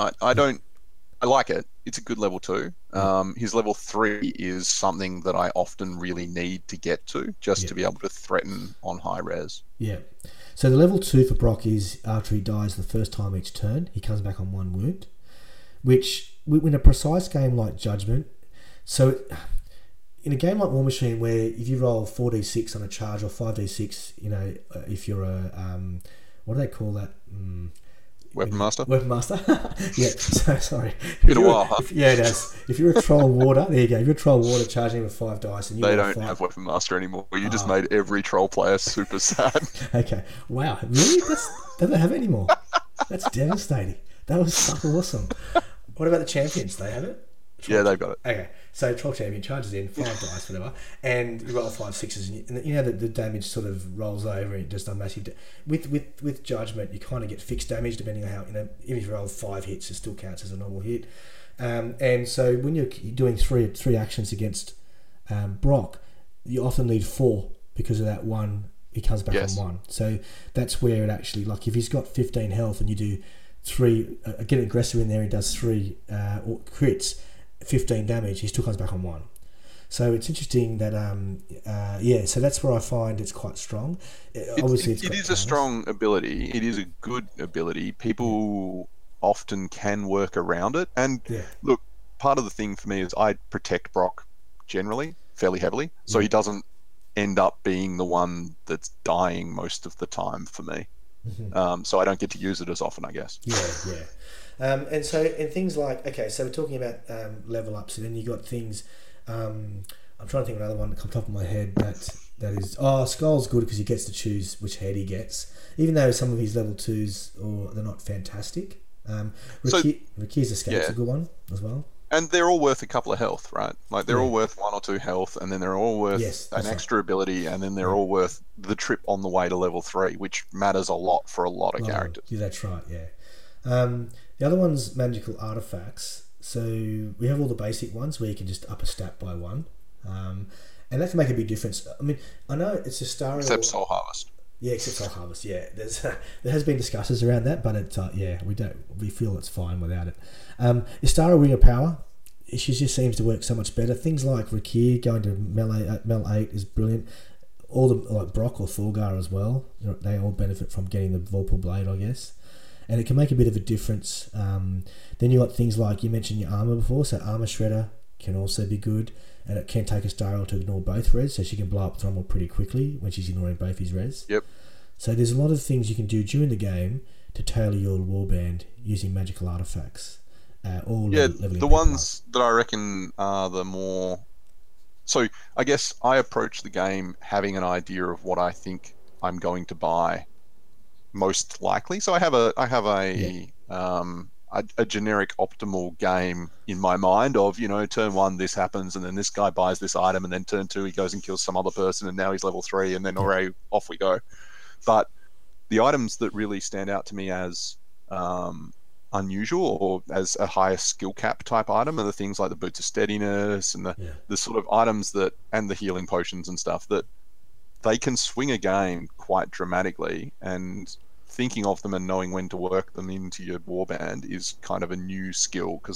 I like it. It's a good level 2. His level 3 is something that I often really need to get to just to be able to threaten on high res. Yeah. So the level 2 for Brock is after he dies the first time each turn, he comes back on 1 wound, which in a precise game like Judgment, so in a game like War Machine, where if you roll 4d6 on a charge or 5d6, if you're a what do they call that? Weapon Master? Weapon Master. Yeah, so sorry. Been a while, huh? Yeah, it has. If you're a Troll Warder, there you go. If you're a Troll Warder charging with 5 dice, and they don't have Weapon Master anymore. You just made every Troll player super sad. Okay. Wow. Really? They don't have it anymore. That's devastating. That was so awesome. What about the champions? They have it? Yeah, they've got it. Okay, so Troll Champion charges in 5 dice, whatever, and you roll 5 6s, and the damage sort of rolls over and just a massive. With Judgment, you kind of get fixed damage depending on how even if you roll 5 hits, it still counts as a normal hit. And so when you're doing three actions against Brock, you often need 4 because of that one. He comes back on 1, so that's where it actually, like if he's got 15 health and you do 3, get an aggressor in there, he does 3 crits. 15 damage, he still comes back on 1. So it's interesting that so that's where I find it's quite strong. Obviously it is a strong ability. It is a good ability. People often can work around it, and look, part of the thing for me is I protect Brock generally fairly heavily, so he doesn't end up being the one that's dying most of the time for me. So I don't get to use it as often, I guess. And things like, okay, so we're talking about level ups, and then you got things. I'm trying to think of another one off the top of my head that is. Skull's good because he gets to choose which head he gets, even though some of his level 2s they're not fantastic. Rakir's Escape's a good one as well. And they're all worth a couple of health, right? Like they're all worth 1 or 2 health, and then they're all worth an extra ability, and then they're all worth the trip on the way to level 3, which matters a lot for a lot of characters. Yeah, that's right. Yeah. The other one's magical artifacts. So we have all the basic ones where you can just up a stat by 1, and that can make a big difference. I mean, I know it's a star. Except Soul Harvest. Yeah, except Soul Harvest. Yeah, there has been discussions around that, but it's we feel it's fine without it. Istara Ring of Power, she just seems to work so much better. Things like Rakir going to Mel 8 is brilliant. All the like Brock or Thorgar as well. They all benefit from getting the Vorpal Blade, I guess. And it can make a bit of a difference. Then you got things like, you mentioned your armor before, so Armor Shredder can also be good, and it can take a star rail to ignore both res, so she can blow up Thrummel pretty quickly when she's ignoring both his res. Yep. So there's a lot of things you can do during the game to tailor your warband using magical artifacts. The ones that I reckon are the more... So I guess I approach the game having an idea of what I think I'm going to buy most likely. So I have a generic optimal game in my mind of, turn 1 this happens, and then this guy buys this item, and then turn 2 he goes and kills some other person, and now he's level 3, and then already off we go. But the items that really stand out to me as unusual or as a higher skill cap type item are the things like the boots of steadiness and the sort of items that, and the healing potions and stuff, that they can swing a game quite dramatically, and thinking of them and knowing when to work them into your warband is kind of a new skill, because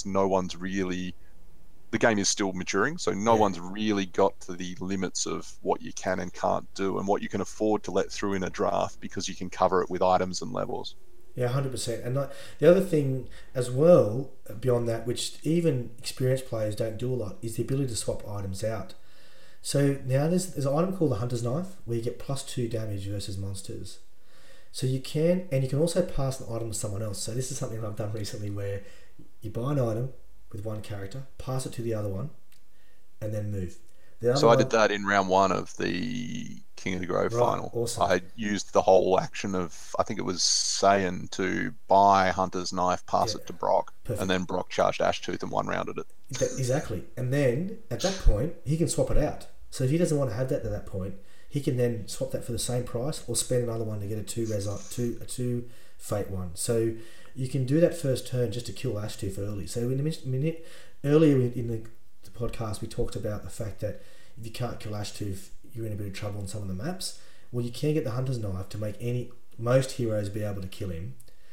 the game is still maturing, so no one's really got to the limits of what you can and can't do and what you can afford to let through in a draft, because you can cover it with items and levels. Yeah, 100%. And the other thing as well, beyond that, which even experienced players don't do a lot, is the ability to swap items out. So now there's an item called the Hunter's Knife, where you get +2 damage versus monsters. So you can also pass an item to someone else. So this is something I've done recently, where you buy an item with one character, pass it to the other one, and then move. I did that in round 1 of the King of the Grove final. Awesome. I used the whole action of, I think it was Saiyan, to buy Hunter's Knife, pass it to Brock, and then Brock charged Ashtooth and one-rounded it. Exactly. And then, at that point, he can swap it out. So if he doesn't want to have that at that point, he can then swap that for the same price, or spend another one to get a 2 fate one. So you can do that first turn just to kill Ashtooth early. So earlier in the podcast, we talked about the fact that if you can't kill Ashtooth, you're in a bit of trouble on some of the maps. Well, you can get the Hunter's Knife to make most heroes be able to kill him,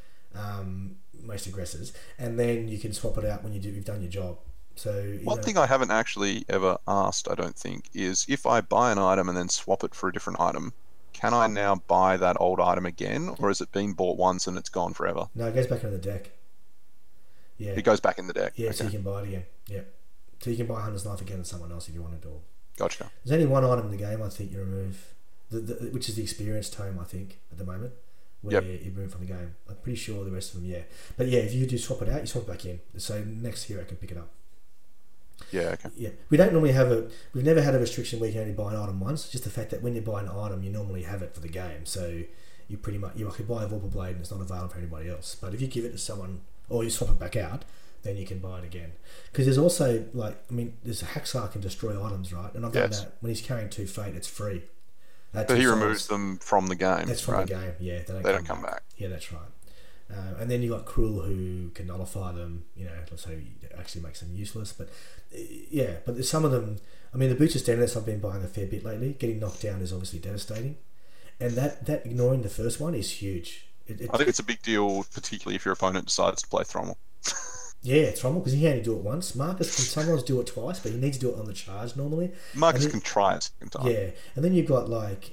most aggressors, and then you can swap it out when you've done your job. So one thing I haven't actually ever asked, I don't think, is if I buy an item and then swap it for a different item, can I now buy that old item again, or has it been bought once and it's gone forever? No, it goes back into the deck. Yeah, it goes back in the deck. Yeah, okay. So you can buy it again. Yeah, so you can buy Hunter's Knife again with someone else if you want to do it. Gotcha. There's only one item in the game I think you remove, which is the experience tome, I think, at the moment, where you remove from the game. I'm pretty sure the rest of them, But yeah, if you do swap it out, you swap it back in. So next hero can pick it up. Yeah, okay. Yeah, we don't normally we've never had a restriction where you can only buy an item once. Just the fact that when you buy an item, you normally have it for the game. So you pretty much, you could buy a Vorpal Blade and it's not available for anybody else. But if you give it to someone, or you swap it back out, then you can buy it again. Because there's also, there's a Haxar can destroy items, right? And I've done that. When he's carrying 2 fate, it's free. But he removes them from the game. That's from the game, yeah. They don't come back. Yeah, that's right. And then you got Cruel, who can nullify them, so actually makes them useless. But but there's some of them. I mean, the Boots of Steadiness I've been buying a fair bit lately. Getting knocked down is obviously devastating, and that ignoring the first one is huge. I think it's a big deal, particularly if your opponent decides to play Thrummel. Yeah, Thrummel, because he can only do it once. Marcus can sometimes do it twice, but he needs to do it on the charge normally. Marcus can try a second time. Yeah, and then you've got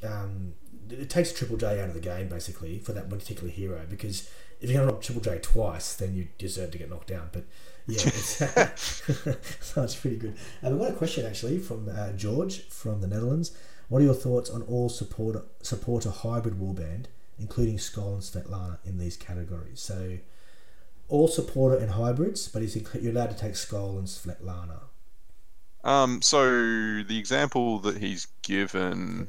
it takes Triple J out of the game basically for that one particular hero, because if you're going to knock Triple J twice, then you deserve to get knocked down. But yeah, so it's pretty good. We've got a question actually from George from the Netherlands. What are your thoughts on all support a hybrid warband, including Skull and Svetlana in these categories? So all supporter and hybrids, but you're allowed to take Skull and Svetlana. So the example that he's given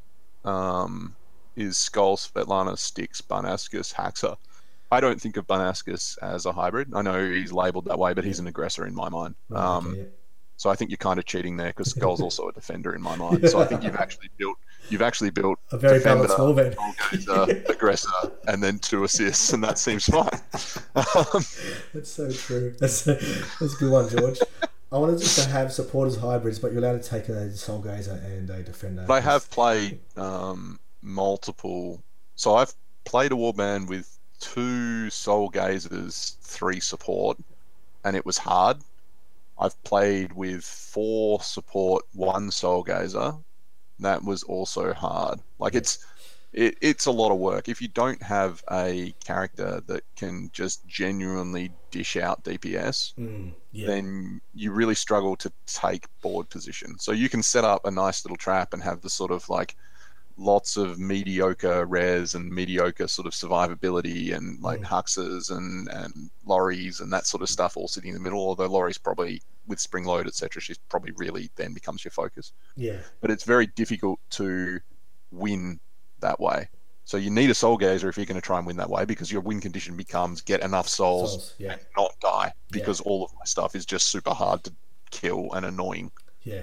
is Skull, Svetlana, Styx, Barnascus, Haxar. I don't think of Barnascus as a hybrid. I know he's labelled that way, but he's an aggressor in my mind. So I think you're kind of cheating there, because Skull's also a defender in my mind. So I think you've actually built a very defender, balanced warband, aggressor, and then 2 assists, and that seems fine. That's so true. That's a good one, George. I wanted just to have supporters hybrids, but you're allowed to take a Soul Gazer and a defender. But I have played multiple. So I've played a warband with 2 Soul Gazers, 3 support, and it was hard. I've played with 4 support, 1 Soul Gazer. That was also hard. It's it's a lot of work. If you don't have a character that can just genuinely dish out DPS, then you really struggle to take board position. So you can set up a nice little trap and have the sort of like lots of mediocre res and mediocre sort of survivability and like Huxes and Lorries and that sort of stuff all sitting in the middle, although Lorries probably with spring load, etc., she's probably really then becomes your focus. Yeah. But it's very difficult to win that way. So you need a Soul Gazer if you're going to try and win that way, because your win condition becomes get enough souls and not die, because all of my stuff is just super hard to kill and annoying. Yeah.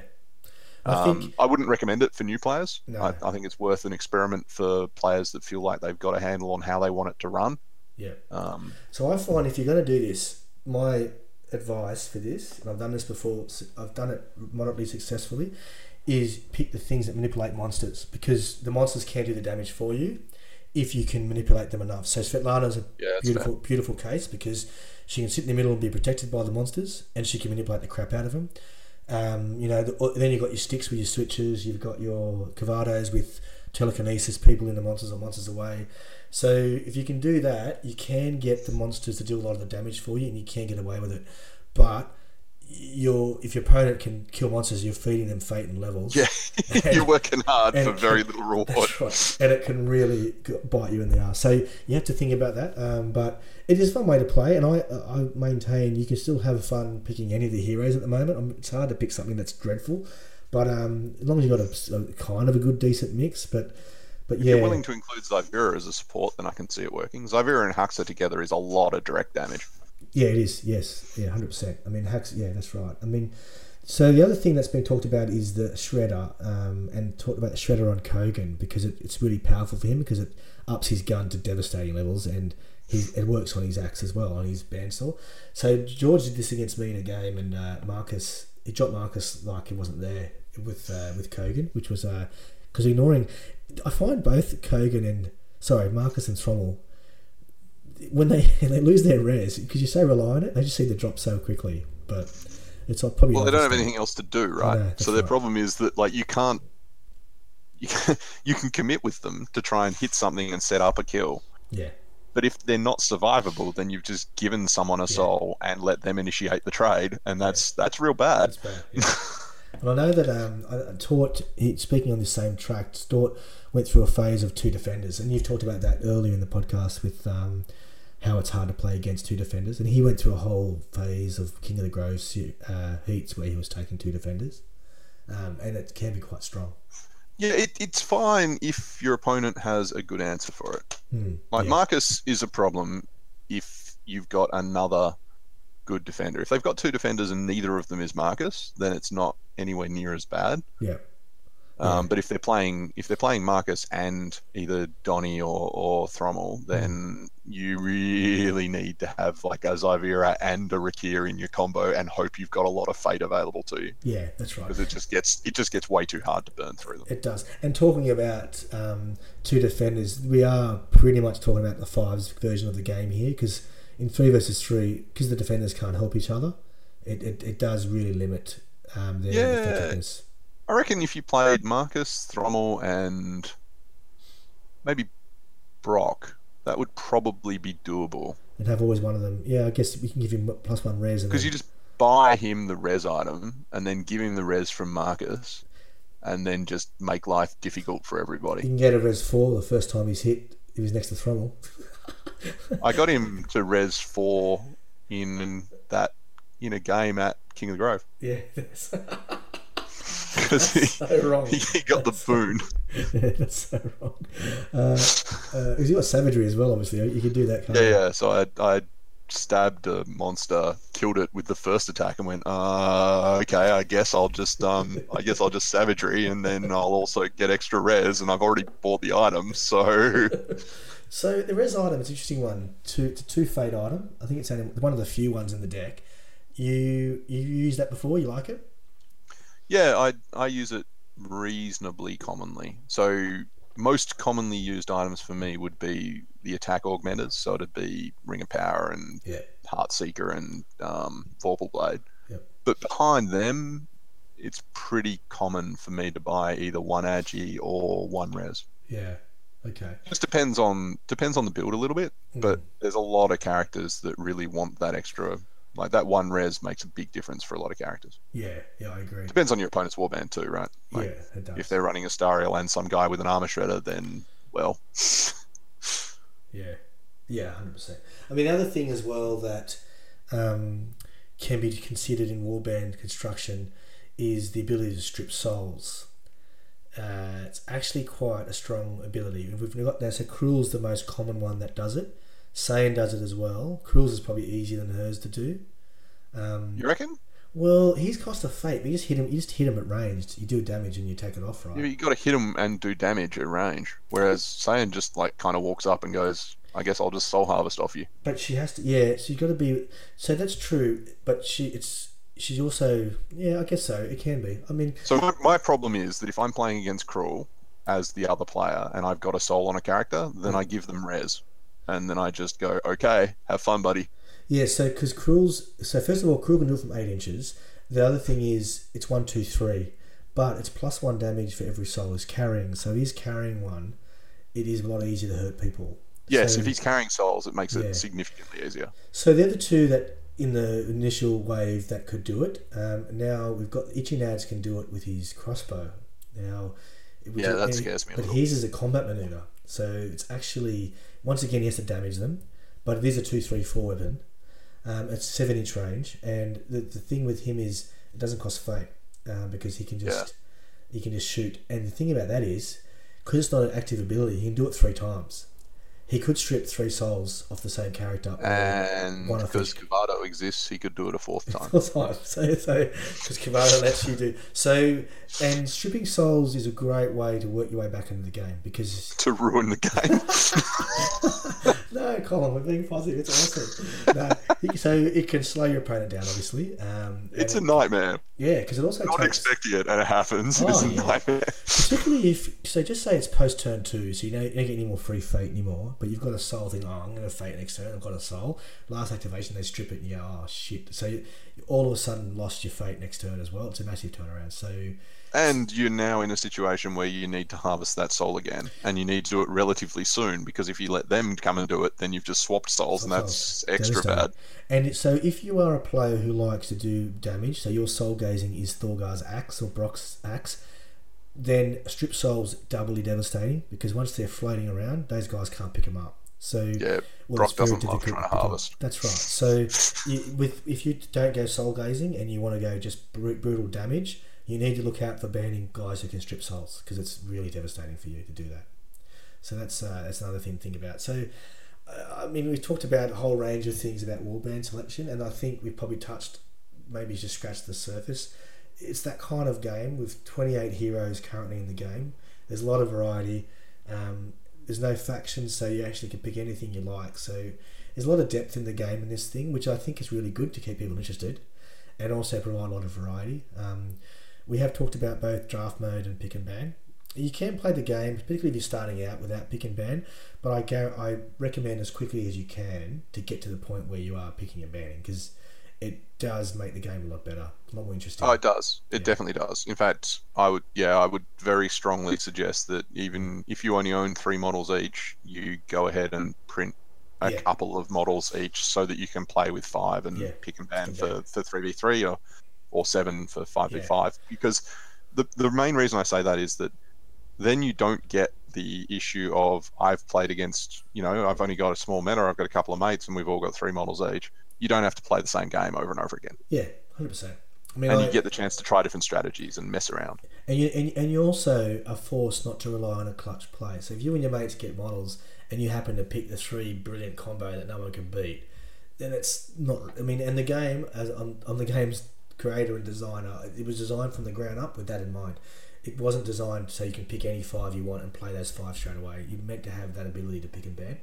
I wouldn't recommend it for new players. No. I think it's worth an experiment for players that feel like they've got a handle on how they want it to run. Yeah. So I find if you're going to do this, my advice for this, and I've done this before, I've done it moderately successfully, is pick the things that manipulate monsters, because the monsters can do the damage for you if you can manipulate them enough. So Svetlana's a beautiful case, because she can sit in the middle and be protected by the monsters, and she can manipulate the crap out of them. Then you've got your sticks with your switches, you've got your Cavados with telekinesis, people in the monsters or monsters away. So if you can do that, you can get the monsters to do a lot of the damage for you, and you can get away with it. But if your opponent can kill monsters, you're feeding them fate and levels. Yeah, you're working hard for very little reward. That's right. And it can really bite you in the arse. So you have to think about that. But it is a fun way to play, and I maintain you can still have fun picking any of the heroes at the moment. It's hard to pick something that's dreadful, but as long as you've got a kind of a good, decent mix. But if you're willing to include Zyvera as a support, then I can see it working. Zyvera and Huxa together is a lot of direct damage. Yeah, it is. Yes, yeah, 100%. I mean, that's right. I mean, so the other thing that's been talked about is the Shredder, and talked about the Shredder on Kogan, because it's really powerful for him, because it ups his gun to devastating levels, and it works on his axe as well, on his bandsaw. So George did this against me in a game, and he dropped Marcus like he wasn't there with Kogan, which was because ignoring. I find both Marcus and Thrommel, when they lose their res, because you so rely on it, they just seem to drop so quickly. But it's probably they don't have anything else to do, right? So their problem is that like you can commit with them to try and hit something and set up a kill. Yeah. But if they're not survivable, then you've just given someone a soul and let them initiate the trade, and that's real bad. That's bad. Yeah. And I know that Tort, speaking on this same track, Tort went through a phase of two defenders, and you've talked about that earlier in the podcast with how it's hard to play against two defenders, and he went through a whole phase of King of the Groves heats where he was taking two defenders, and it can be quite strong. Yeah, it's fine if your opponent has a good answer for it. Marcus is a problem if you've got another good defender. If they've got two defenders and neither of them is Marcus, then it's not anywhere near as bad. Yeah. But if they're playing Marcus and either Donny or Thrommel, then you really need to have like a Zyvera and a Rakir in your combo and hope you've got a lot of fate available to you. Yeah, that's right. Because it just gets way too hard to burn through them. It does. And talking about two defenders, we are pretty much talking about the fives version of the game here, because in 3 versus 3, because the defenders can't help each other, it does really limit their effectiveness. I reckon if you played Marcus, Thrommel, and maybe Brock, that would probably be doable. And have always one of them. Yeah, I guess we can give him +1 res. Because you just buy him the res item, and then give him the res from Marcus, and then just make life difficult for everybody. You can get a res 4 the first time he was next to Thrommel. I got him to res 4 in a game at King of the Grove. Yeah. Because so wrong. He got the boon. Yeah, that's so wrong. Because you got savagery as well, obviously. You could do that. Yeah. So I stabbed a monster, killed it with the first attack, and went, okay, I guess I'll just savagery, and then I'll also get extra res, and I've already bought the item, so. So the res item is an interesting one. It's a 2 fate item. I think it's only one of the few ones in the deck. You used that before? You like it? Yeah, I use it reasonably commonly. So most commonly used items for me would be the attack augmenters. So it'd be Ring of Power and Heartseeker and Vorpal Blade. Yep. But behind them, it's pretty common for me to buy either 1 agi or 1 res. Yeah. Okay. Just depends on the build a little bit, Mm. but there's a lot of characters that really want that extra. Like that one res makes a big difference for a lot of characters. Yeah, yeah, I agree. Depends on your opponent's warband too, right? Like Yeah, it if does. they're running Astariel and some guy with an armor shredder, then well, Yeah, yeah, 100%. I mean, the other thing as well that um, can be considered in warband construction is the ability to strip souls. It's actually quite a strong ability. We've got now, so Cruel's the most common one that does it. Saiyan does it as well. Cruel's is probably easier than hers to do. you reckon? Well, he's cost a fate, but you just hit him. You just hit him at range. You do damage and you take it off, right? You got to hit him and do damage at range. Whereas Saiyan just like kind of walks up and goes, "I guess I'll just soul harvest off you." But she has to. Yeah, so you got to be. So that's true. But she's also. Yeah, I guess so. It can be. I mean, So my problem is that if I'm playing against Cruel as the other player and I've got a soul on a character, then I give them res, and then I just go, "Okay, have fun, buddy." yeah. So because Cruel's. So first of all, Cruel can do it from 8 inches. The other thing is it's 1, 2, 3, but it's +1 damage for every soul he's carrying. So if he's carrying one, it is a lot easier to hurt people. Yes, So, if he's carrying souls, it makes yeah. it significantly easier. So the other two that in the initial wave that could do it. Now we've got Ichinads can do it with his crossbow. Now, Yeah, that scares me a But little. his is a combat maneuver, so it's actually once again he has to damage them. But it is a 2, 3, 4 weapon. It's 7-inch range, and the thing with him is it doesn't cost fate because he can just shoot. And the thing about that is because it's not an active ability, he can do it 3 times. He could strip 3 souls off the same character. And one off because each. Kavado exists, he could do it a 4th time. So because Kavada lets you do so, and stripping souls is a great way to work your way back into the game because To ruin the game. no, Colin, we're being positive. It's awesome. No, so it can slow your opponent down, obviously. It's a nightmare. Yeah, because it also Not takes, expecting it, and it happens. Oh, It's a yeah. nightmare. particularly if so. Just say it's post turn 2, so you don't get any more free fate anymore. But you've got a soul thing. Oh, I'm going to fate next turn. I've got a soul. Last activation, they strip it, and you go, oh shit. So you all of a sudden lost your fate next turn as well. It's a massive turnaround. So And you're now in a situation where you need to harvest that soul again, and you need to do it relatively soon, because if you let them come and do it, then you've just swapped souls, and that's extra Devastating. bad. And so if you are a player who likes to do damage, so your soul gazing is Thorgar's axe or Brock's axe, then strip souls doubly devastating because once they're floating around, those guys can't pick them up. So Yeah, well, Brock it's very doesn't love difficult trying to pick 'em up. harvest. That's right. So if you don't go soul gazing and you want to go just brutal damage, you need to look out for banning guys who can strip souls because it's really devastating for you to do that. So that's another thing to think about. So I mean, we've talked about a whole range of things about warband selection, and I think we've probably touched, maybe just scratched the surface. It's that kind of game with 28 heroes currently in the game. There's a lot of variety. There's no factions, so you actually can pick anything you like. So there's a lot of depth in the game in this thing, which I think is really good to keep people interested, and also provide a lot of variety. We have talked about both draft mode and pick and ban. You can play the game, particularly if you're starting out, without pick and ban, but I recommend as quickly as you can to get to the point where you are picking and banning, because it does make the game a lot better, a lot more interesting. Oh, it does. It Yeah. definitely does. In fact, I would very strongly suggest that even if you only own 3 models each, you go ahead and print a Yeah. couple of models each so that you can play with 5 and Yeah, pick and ban pick and for 3v3 or 7 for 5v5. Because the main reason I say that is that then you don't get the issue of I've played against, I've only got a small meta, I've got a couple of mates, and we've all got 3 models each. You don't have to play the same game over and over again. Yeah, 100%. I mean, And you get the chance to try different strategies and mess around. and you also are forced not to rely on a clutch play. So if you and your mates get models and you happen to pick the 3 brilliant combo that no one can beat, then it's not. I mean, and the game, as I'm the game's creator and designer, it was designed from the ground up with that in mind. It wasn't designed so you can pick any 5 you want and play those 5 straight away. You're meant to have that ability to pick and ban.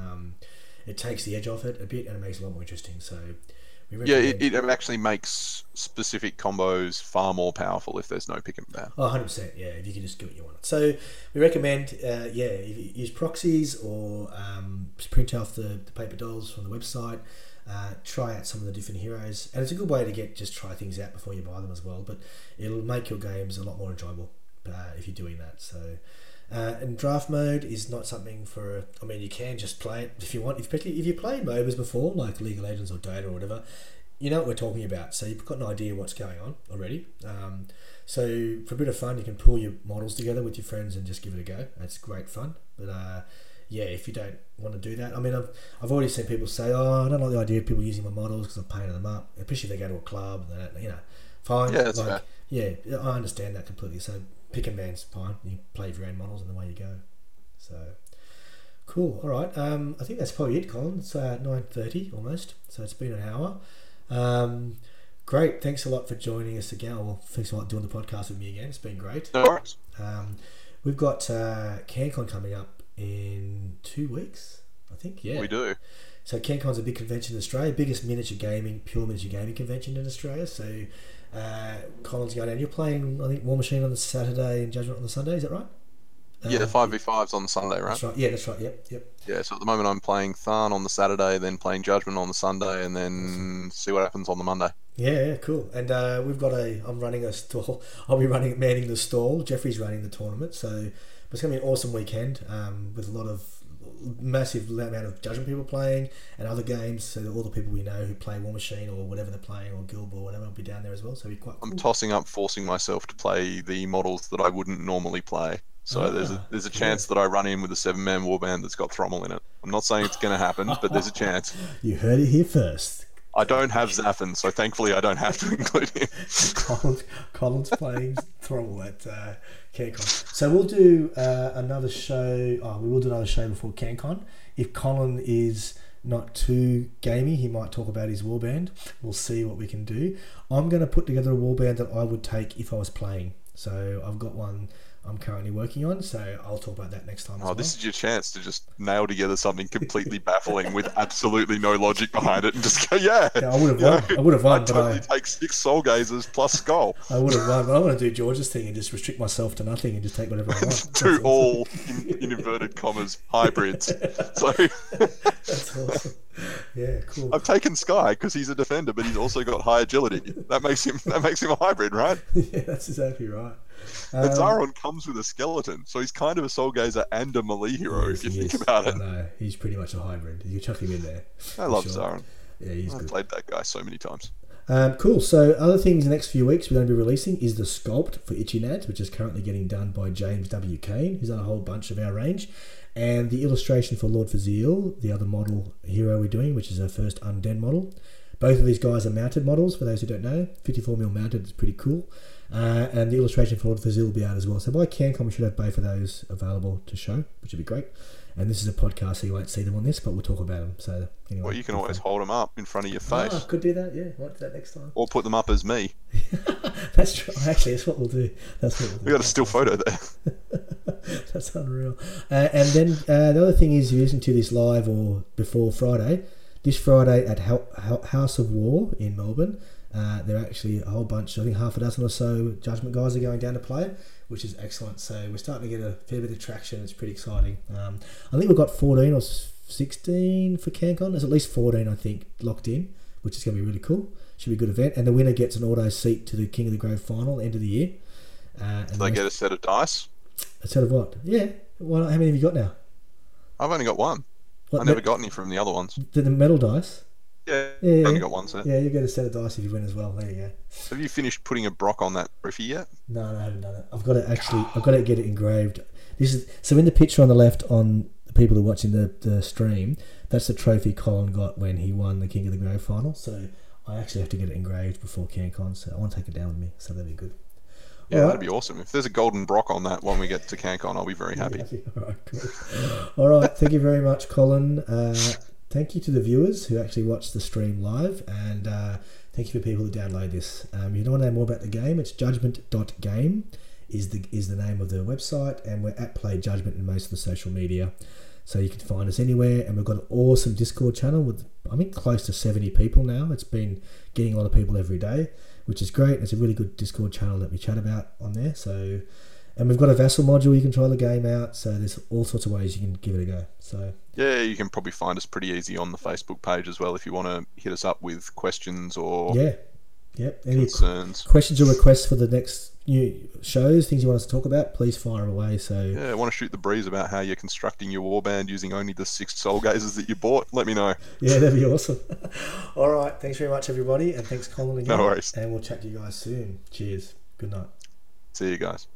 It takes the edge off it a bit and it makes it a lot more interesting. So we Yeah, recommend. it actually makes specific combos far more powerful if there's no pick and ban. Oh, 100%, yeah, if you can just do what you want. So we recommend, if you use proxies or print off the paper dolls from the website, try out some of the different heroes. And it's a good way to just try things out before you buy them as well. But it'll make your games a lot more enjoyable if you're doing that. So And draft mode is not something for. I mean, you can just play it if you want. If you played MOBAs before, like League of Legends or Dota or whatever, you know what we're talking about. So you've got an idea what's going on already. So for a bit of fun, you can pull your models together with your friends and just give it a go. That's great fun. But yeah, if you don't want to do that, I mean, I've already seen people say, "Oh, I don't like the idea of people using my models because I'm painting them up," especially if they go to a club. Fine. Yeah, that's like, fair. Yeah, I understand that completely. So pick and ban's fine. You play with your own models and away you go. So cool. All right. I think that's probably it, Colin. It's 9:30 almost. So it's been an hour. Great. Thanks a lot for joining us again. Well, thanks a lot for doing the podcast with me again. It's been great. No worries. We've got CanCon coming up in 2 weeks, I think. Yeah, We do. So CanCon's a big convention in Australia, biggest pure miniature gaming convention in Australia. So Colin's going down. You're playing, I think, War Machine on the Saturday and Judgment on the Sunday. Is that right? Yeah, the 5v5's on the Sunday, right? That's right. Yeah, that's right. Yep. Yeah, so at the moment I'm playing Tharn on the Saturday, then playing Judgment on the Sunday, and then see what happens on the Monday. Yeah, cool. And we've got I'm running a stall. I'll be manning the stall. Jeffrey's running the tournament. So it's going to be an awesome weekend with a lot of massive amount of Judgment people playing and other games. So all the people we know who play War Machine or whatever they're playing or Guild or whatever will be down there as well. So it'll be quite cool. I'm tossing up, forcing myself to play the models that I wouldn't normally play. So there's a chance that I run in with a 7-man warband that's got Thrommel in it. I'm not saying it's going to happen, but there's a chance. You heard it here first. I don't have Zaffin, so thankfully I don't have to include him. Colin's playing Thrommel at CanCon. So we'll do another show. We will do another show before CanCon. If Colin is not too gamey, he might talk about his warband. We'll see what we can do. I'm going to put together a warband that I would take if I was playing. So I've got one I'm currently working on, so I'll talk about that next time. This is your chance to just nail together something completely baffling with absolutely no logic behind it and just go, yeah I would have won. I'd totally take 6 Soul Gazers plus Skull. I would have won, but I want to do George's thing and just restrict myself to nothing and just take whatever I want. Do all, in inverted commas, hybrids. So that's awesome. Yeah, cool. I've taken Sky because he's a defender, but he's also got high agility. That makes him a hybrid, right? Yeah, that's exactly right. And Zaron comes with a skeleton, so he's kind of a Soul Gazer and a melee hero if you think about it. No, he's pretty much a hybrid. You chuck him in there. I love Zaron. Yeah, he's I've good. played that guy so many times. Cool. So other things in the next few weeks we're going to be releasing is the sculpt for Itchy Nads, which is currently getting done by James W. Kane, who's done a whole bunch of our range, and the illustration for Lord Fazil, the other model hero we're doing, which is our first undead model. Both of these guys are mounted models, for those who don't know. 54mm mounted, it's pretty cool. And the illustration for Lord Fazil will be out as well. So by CanCon, we should have both of those available to show, which would be great. And this is a podcast, so you won't see them on this, but we'll talk about them. So anyway, Well, you can always hold them up in front of your face. Could do that, yeah. Might do that next time. Or put them up as me. That's true. Actually, that's what we'll do. We got a still photo there. That's unreal. And then the other thing is, if you listen to this live or before Friday, this Friday at House of War in Melbourne, there are actually a whole bunch, I think half a dozen or so Judgment guys are going down to play, which is excellent. So we're starting to get a fair bit of traction. It's pretty exciting. I think we've got 14 or 16 for CanCon. There's at least 14, I think, locked in, which is going to be really cool. Should be a good event. And the winner gets an auto seat to the King of the Grove final, end of the year. Do they get a set of dice? A set of what? Yeah. How many have you got now? I've only got one. What, I never got any from the other ones. The metal dice? Yeah, Yeah. only got one set. Yeah, you get a set of dice if you win as well. There you go. Have you finished putting a Brock on that trophy yet? No, I haven't done it. I've got to get it engraved. So in the picture on the left on the people who are watching the stream, that's the trophy Colin got when he won the King of the Grove final. So I actually have to get it engraved before CanCon, so I want to take it down with me. So that'd be good. Yeah, that'd be awesome. If there's a golden Brock on that when we get to CanCon, I'll be very happy. All right, cool. All right, thank you very much, Colin. Thank you to the viewers who actually watched the stream live, and thank you for people who download this. If you don't want to know more about the game, it's judgment.game is the name of the website, and we're at Play Judgment in most of the social media. So you can find us anywhere, and we've got an awesome Discord channel with, I think, close to 70 people now. It's been getting a lot of people every day, which is great. It's a really good Discord channel that we chat about on there. So, and we've got a Vassal module you can try the game out. So there's all sorts of ways you can give it a go. So yeah, you can probably find us pretty easy on the Facebook page as well if you want to hit us up with questions or Yep. Any concerns. questions or requests for the next new shows, things you want us to talk about, please fire away. So yeah, I want to shoot the breeze about how you're constructing your warband using only the 6 soul gazers that you bought. Let me know. Yeah, that'd be awesome. All right. Thanks very much, everybody. And thanks, Colin, again. No worries. And we'll chat to you guys soon. Cheers. Good night. See you guys.